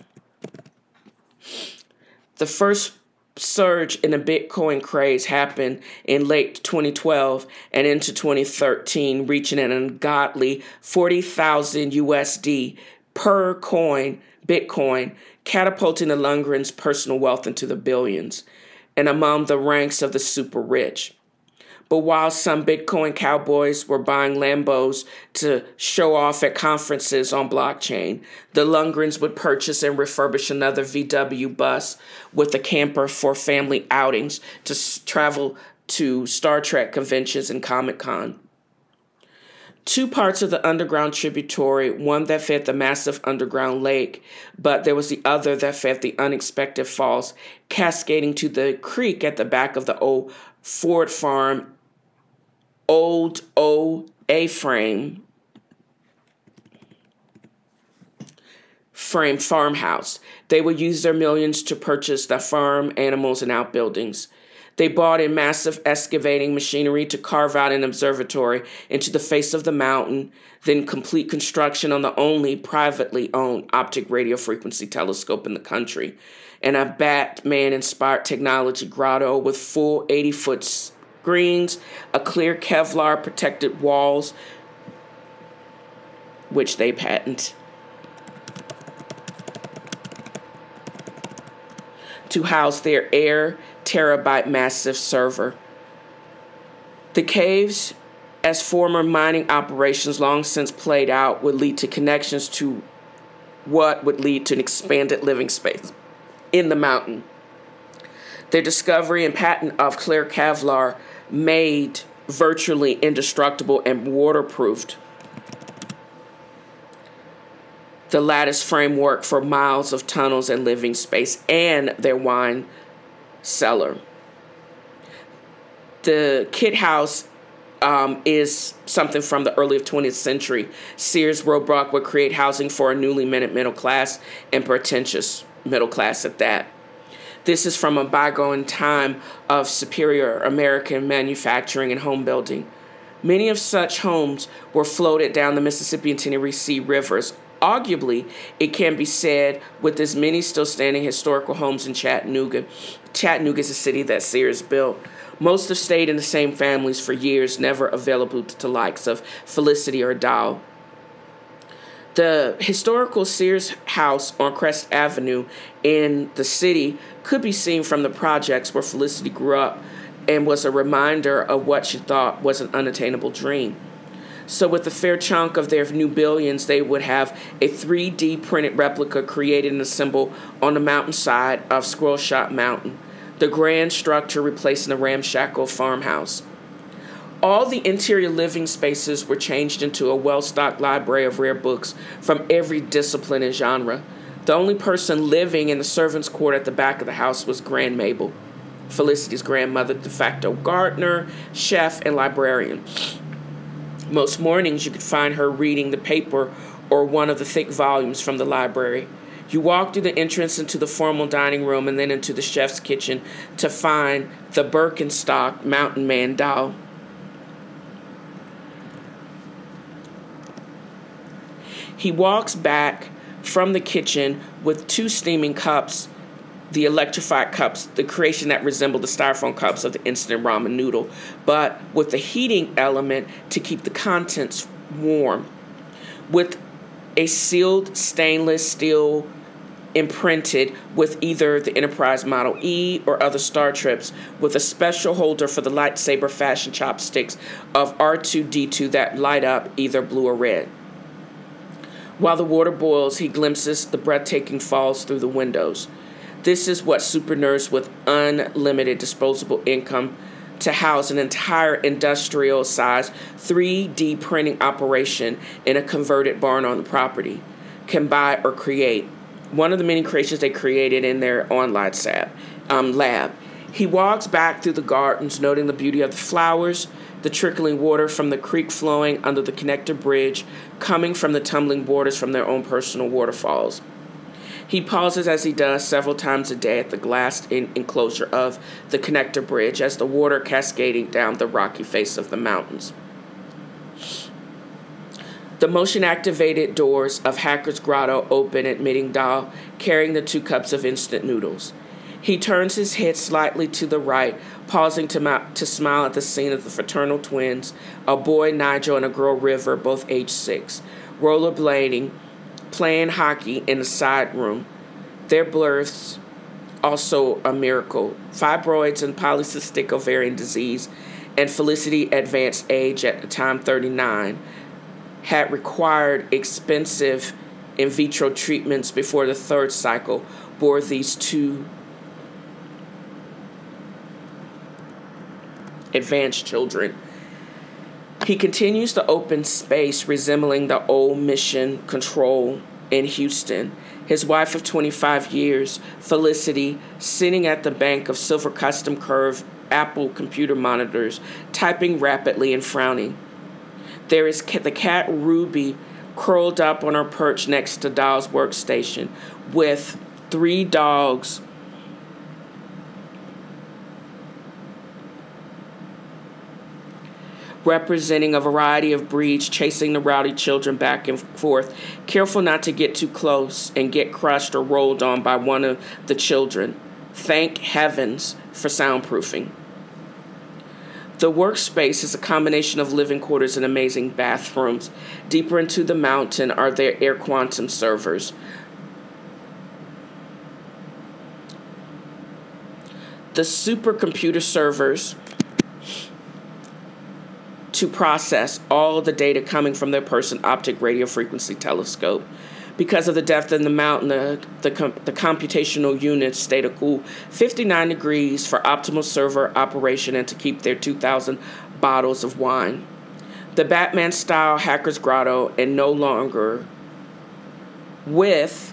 The first surge in the Bitcoin craze happened in late twenty twelve and into twenty thirteen, reaching an ungodly forty thousand U S D per coin, Bitcoin, catapulting the Lundgren's personal wealth into the billions and among the ranks of the super rich. But while some Bitcoin cowboys were buying Lambos to show off at conferences on blockchain, the Lundgrens would purchase and refurbish another V W bus with a camper for family outings to s- travel to Star Trek conventions and Comic-Con. Two parts of the underground tributary, one that fed the massive underground lake, but there was the other that fed the unexpected falls, cascading to the creek at the back of the old Ford Farm Old O A-frame frame farmhouse. They would use their millions to purchase the farm animals and outbuildings. They bought in massive excavating machinery to carve out an observatory into the face of the mountain, then complete construction on the only privately owned optic radio frequency telescope in the country, and a Batman-inspired technology grotto with full eighty-foot screens, a clear Kevlar-protected walls, which they patent, to house their air terabyte massive server. The caves, as former mining operations long since played out, would lead to connections to what would lead to an expanded living space in the mountain. Their discovery and patent of clear Kevlar made virtually indestructible and waterproofed the lattice framework for miles of tunnels and living space, and their wine cellar. The Kit House um, is something from the early twentieth century. Sears Roebuck would create housing for a newly minted middle class and pretentious middle class at that. This is from a bygone time of superior American manufacturing and home building. Many of such homes were floated down the Mississippi and Tennessee rivers. Arguably, it can be said with as many still standing historical homes in Chattanooga. Chattanooga is a city that Sears built. Most have stayed in the same families for years, never available to the likes of Felicity or Doll. The historical Sears house on Crest Avenue in the city could be seen from the projects where Felicity grew up and was a reminder of what she thought was an unattainable dream. So with a fair chunk of their new billions, they would have a three D printed replica created and assembled on the mountainside of Squirrel Shot Mountain, the grand structure replacing the ramshackle farmhouse. All the interior living spaces were changed into a well-stocked library of rare books from every discipline and genre. The only person living in the servants' court at the back of the house was Grand Mabel, Felicity's grandmother, de facto gardener, chef, and librarian. Most mornings you could find her reading the paper or one of the thick volumes from the library. You walk through the entrance into the formal dining room and then into the chef's kitchen to find the Birkenstock Mountain Man doll. He walks back from the kitchen with two steaming cups, the electrified cups, the creation that resembled the styrofoam cups of the instant ramen noodle, but with the heating element to keep the contents warm. With a sealed stainless steel imprinted with either the Enterprise Model E or other Star Trips, with a special holder for the lightsaber fashion chopsticks of R two D two that light up either blue or red. While the water boils, he glimpses the breathtaking falls through the windows. This is what super nerds with unlimited disposable income to house an entire industrial-sized three D printing operation in a converted barn on the property can buy or create. One of the many creations they created in their online lab. Um, lab. He walks back through the gardens, noting the beauty of the flowers, the trickling water from the creek flowing under the connector bridge, coming from the tumbling waters from their own personal waterfalls. He pauses as he does several times a day at the glassed in- enclosure of the connector bridge as the water cascading down the rocky face of the mountains. The motion-activated doors of Hacker's Grotto open, admitting Doll, carrying the two cups of instant noodles. He turns his head slightly to the right, pausing to, ma- to smile at the scene of the fraternal twins, a boy, Nigel, and a girl, River, both age six, rollerblading, playing hockey in the side room. Their births, also a miracle. Fibroids and polycystic ovarian disease, and Felicity, advanced age at the time thirty-nine, had required expensive in vitro treatments before the third cycle bore these two advanced children. He continues to open space resembling the old Mission Control in Houston. His wife of twenty-five years, Felicity, sitting at the bank of silver custom curved Apple computer monitors, typing rapidly and frowning. There is the cat Ruby curled up on her perch next to Doll's workstation with three dogs representing a variety of breeds, chasing the rowdy children back and forth, careful not to get too close and get crushed or rolled on by one of the children. Thank heavens for soundproofing. The workspace is a combination of living quarters and amazing bathrooms. Deeper into the mountain are their Air Quantum servers. The supercomputer servers to process all the data coming from their Person Optic Radio Frequency Telescope. Because of the depth in the mountain, the, the, the computational units stay to cool fifty-nine degrees for optimal server operation and to keep their two thousand bottles of wine. The Batman-style Hacker's Grotto and no longer with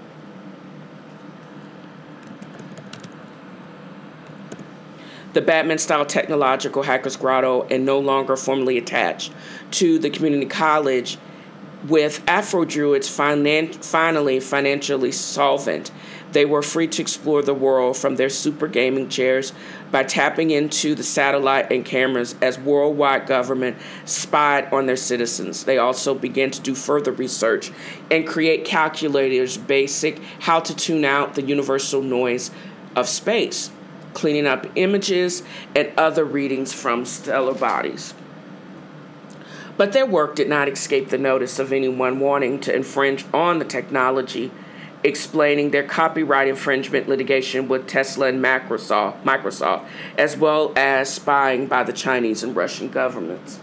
the Batman-style technological hacker's grotto and no longer formally attached to the community college, with Afro Druids finan- finally financially solvent. They were free to explore the world from their super gaming chairs by tapping into the satellite and cameras as worldwide government spied on their citizens. They also began to do further research and create calculators basic how to tune out the universal noise of space, cleaning up images and other readings from stellar bodies. But their work did not escape the notice of anyone wanting to infringe on the technology, explaining their copyright infringement litigation with Tesla and Microsoft, Microsoft, as well as spying by the Chinese and Russian governments.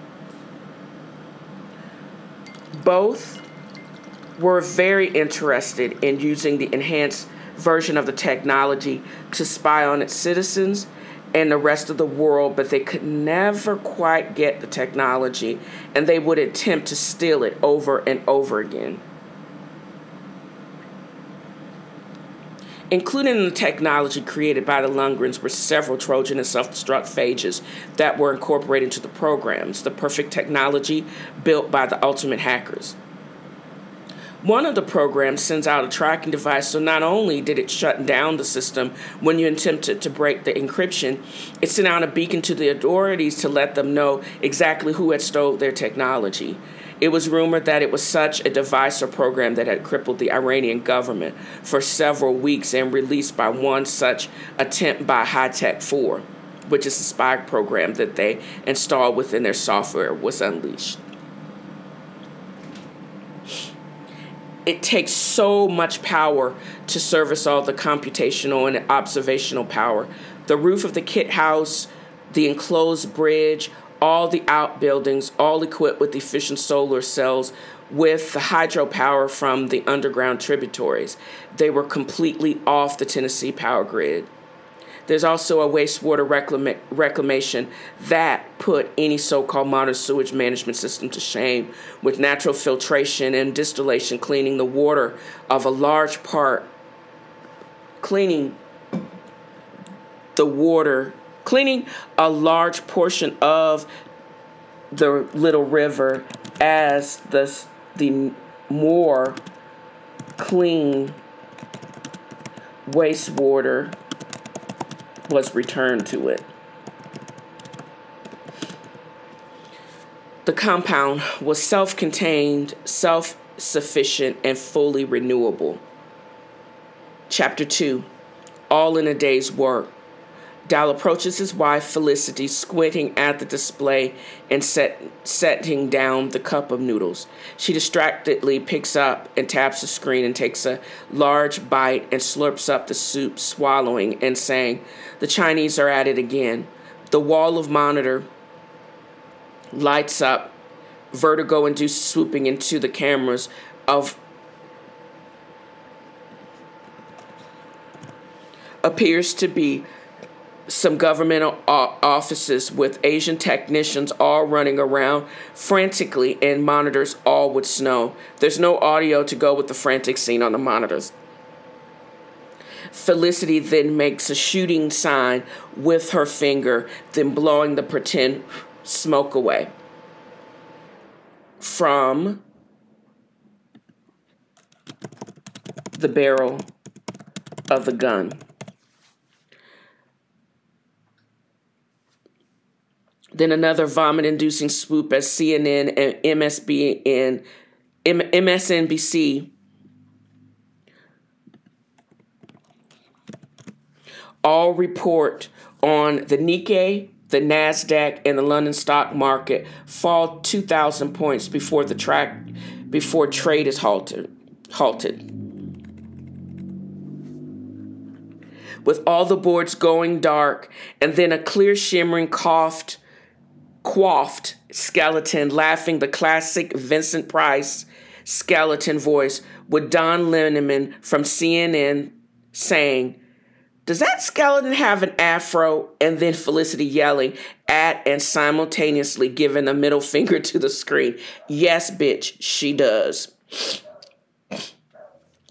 Both were very interested in using the enhanced version of the technology to spy on its citizens and the rest of the world, but they could never quite get the technology, and they would attempt to steal it over and over again. Included in the technology created by the Lundgrens were several Trojan and self-destruct phages that were incorporated into the programs, the perfect technology built by the ultimate hackers. One of the programs sends out a tracking device, so not only did it shut down the system when you attempted to break the encryption, it sent out a beacon to the authorities to let them know exactly who had stole their technology. It was rumored that it was such a device or program that had crippled the Iranian government for several weeks, and released by one such attempt by High-Tech four, which is a spy program that they installed within their software, was unleashed. It takes so much power to service all the computational and observational power. The roof of the kit house, the enclosed bridge, all the outbuildings, all equipped with efficient solar cells with the hydropower from the underground tributaries. They were completely off the Tennessee power grid. There's also a wastewater reclama- reclamation that put any so-called modern sewage management system to shame, with natural filtration and distillation cleaning the water of a large part, cleaning the water, cleaning a large portion of the little river as the, the more clean wastewater was returned to it. The compound was self-contained, self-sufficient, and fully renewable. Chapter two, all in a day's work. Dal approaches his wife, Felicity, squinting at the display and set, setting down the cup of noodles. She distractedly picks up and taps the screen and takes a large bite and slurps up the soup, swallowing and saying, "The Chinese are at it again." The wall of monitor lights up, vertigo-induced swooping into the cameras of appears to be some governmental offices with Asian technicians all running around frantically, and monitors all with snow. There's no audio to go with the frantic scene on the monitors. Felicity then makes a shooting sign with her finger, then blowing the pretend smoke away from the barrel of the gun. Then another vomit-inducing swoop as C N N and M S B N, M S N B C all report on the Nikkei, the NASDAQ, and the London stock market fall two thousand points before the track, before trade is halted. halted. With all the boards going dark, and then a clear shimmering coughed Coiffed skeleton laughing the classic Vincent Price skeleton voice, with Don Lemon from C N N saying, "Does that skeleton have an afro?" And then Felicity yelling at and simultaneously giving a middle finger to the screen. "Yes, bitch, she does."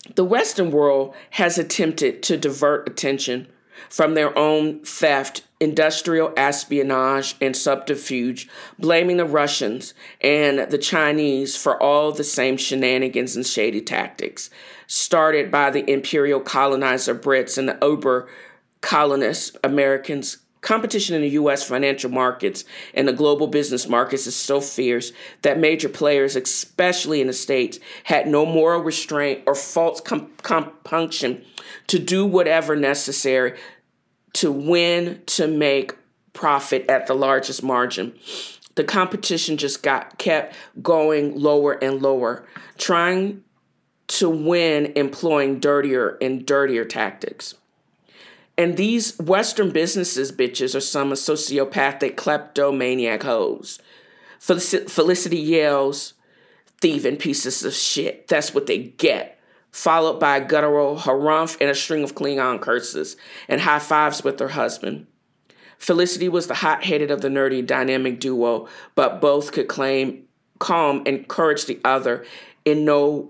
The Western world has attempted to divert attention from their own theft, industrial espionage, and subterfuge, blaming the Russians and the Chinese for all the same shenanigans and shady tactics, started by the imperial colonizer Brits and the Uber colonist Americans. Competition in the U S financial markets and the global business markets is so fierce that major players, especially in the States, had no moral restraint or false comp- compunction to do whatever necessary to win, to make profit at the largest margin. The competition just got kept going lower and lower, trying to win, employing dirtier and dirtier tactics. And these Western businesses, bitches, are some sociopathic kleptomaniac hoes. Felic- Felicity yells, thieving pieces of shit. That's what they get. Followed by a guttural harumph and a string of Klingon curses and high fives with her husband. Felicity was the hot-headed of the nerdy dynamic duo, but both could claim calm and encourage the other in no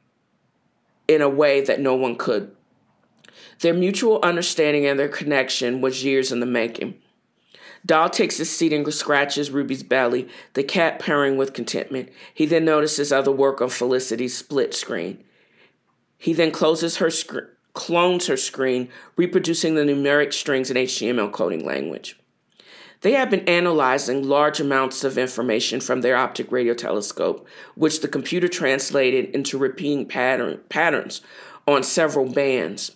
in a way that no one could. Their mutual understanding and their connection was years in the making. Dahl takes his seat and scratches Ruby's belly, the cat purring with contentment. He then notices other work on Felicity's split screen. He then closes her sc- clones her screen, reproducing the numeric strings in H T M L coding language. They have been analyzing large amounts of information from their optic radio telescope, which the computer translated into repeating pattern- patterns on several bands.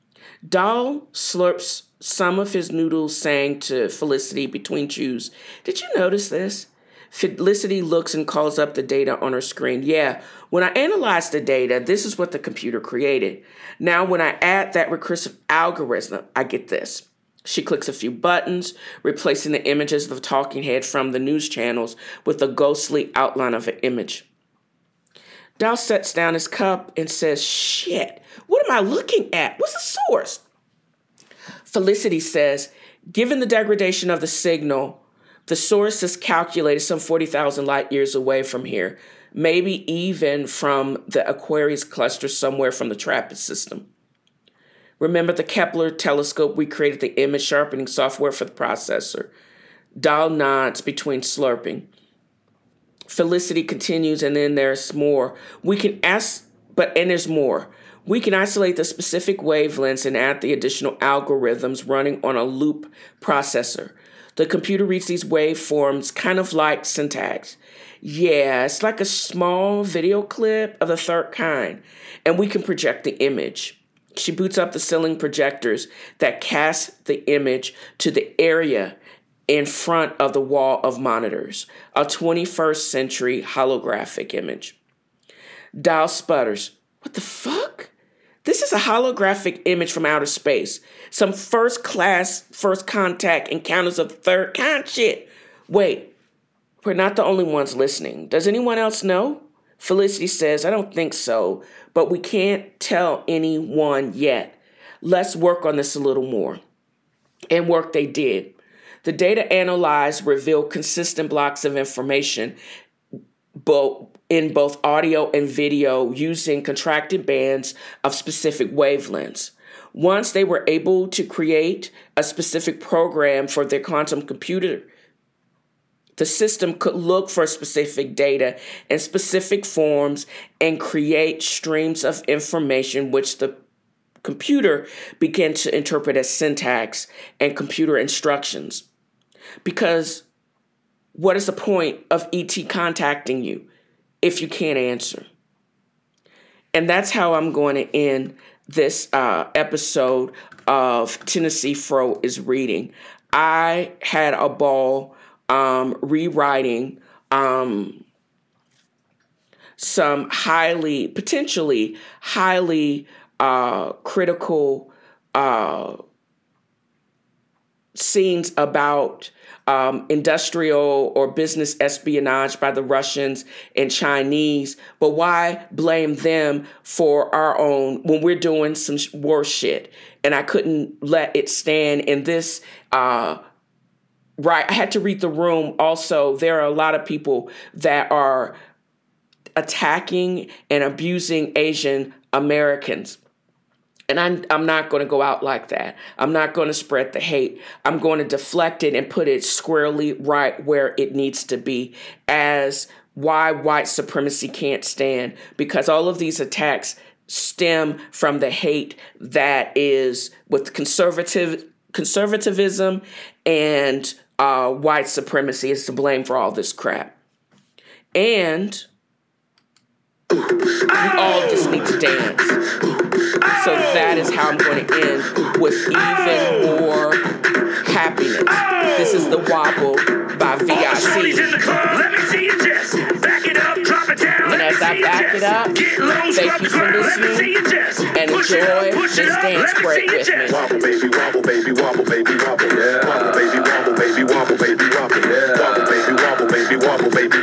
Dahl slurps some of his noodles, saying to Felicity between chews, "Did you notice this?" Felicity looks and calls up the data on her screen. "Yeah, when I analyzed the data, this is what the computer created. Now, when I add that recursive algorithm, I get this." She clicks a few buttons, replacing the images of the talking head from the news channels with a ghostly outline of an image. Dahl sets down his cup and says, "Shit, what am I looking at? What's the source?" Felicity says, "Given the degradation of the signal, the source is calculated some forty thousand light years away from here, maybe even from the Aquarius cluster somewhere from the TRAPPIST system. Remember the Kepler telescope? We created the image sharpening software for the processor." Dahl nods between slurping. Felicity continues, and then there's more. We can ask, but, and there's more. We can isolate the specific wavelengths and add the additional algorithms running on a loop processor. The computer reads these waveforms kind of like syntax. Yeah, it's like a small video clip of the third kind, and we can project the image. She boots up the ceiling projectors that cast the image to the area in front of the wall of monitors, a twenty-first century holographic image. Dahl sputters, "What the fuck? This is a holographic image from outer space. Some first class, first contact encounters of the third kind shit. Wait, we're not the only ones listening. Does anyone else know?" Felicity says, "I don't think so, but we can't tell anyone yet. Let's work on this a little more." And work they did. The data analyzed revealed consistent blocks of information both in both audio and video using contracted bands of specific wavelengths. Once they were able to create a specific program for their quantum computer, the system could look for specific data in specific forms and create streams of information which the computer began to interpret as syntax and computer instructions. Because what is the point of E T contacting you if you can't answer? And that's how I'm going to end this uh, episode of Tennessee Fro is Reading. I had a ball um, rewriting um, some highly, potentially highly uh, critical uh, scenes about um, industrial or business espionage by the Russians and Chinese, but why blame them for our own when we're doing some worse shit? And I couldn't let it stand in this. Uh, right, I had to read the room. Also, there are a lot of people that are attacking and abusing Asian Americans. And I'm, I'm not going to go out like that. I'm not going to spread the hate. I'm going to deflect it and put it squarely right where it needs to be as why white supremacy can't stand, because all of these attacks stem from the hate that is with conservative conservatism and uh, white supremacy is to blame for all this crap. And we all just need to dance. So that is how I'm going to end with even more happiness. This is The Wobble by V I C. And as I back it up, thank you for listening and enjoy this dance break with me.
Wobble, baby, wobble, baby, wobble, baby, wobble, yeah. Wobble, baby, wobble, baby, wobble, baby, wobble, yeah. Wobble, baby, wobble, baby, wobble, baby,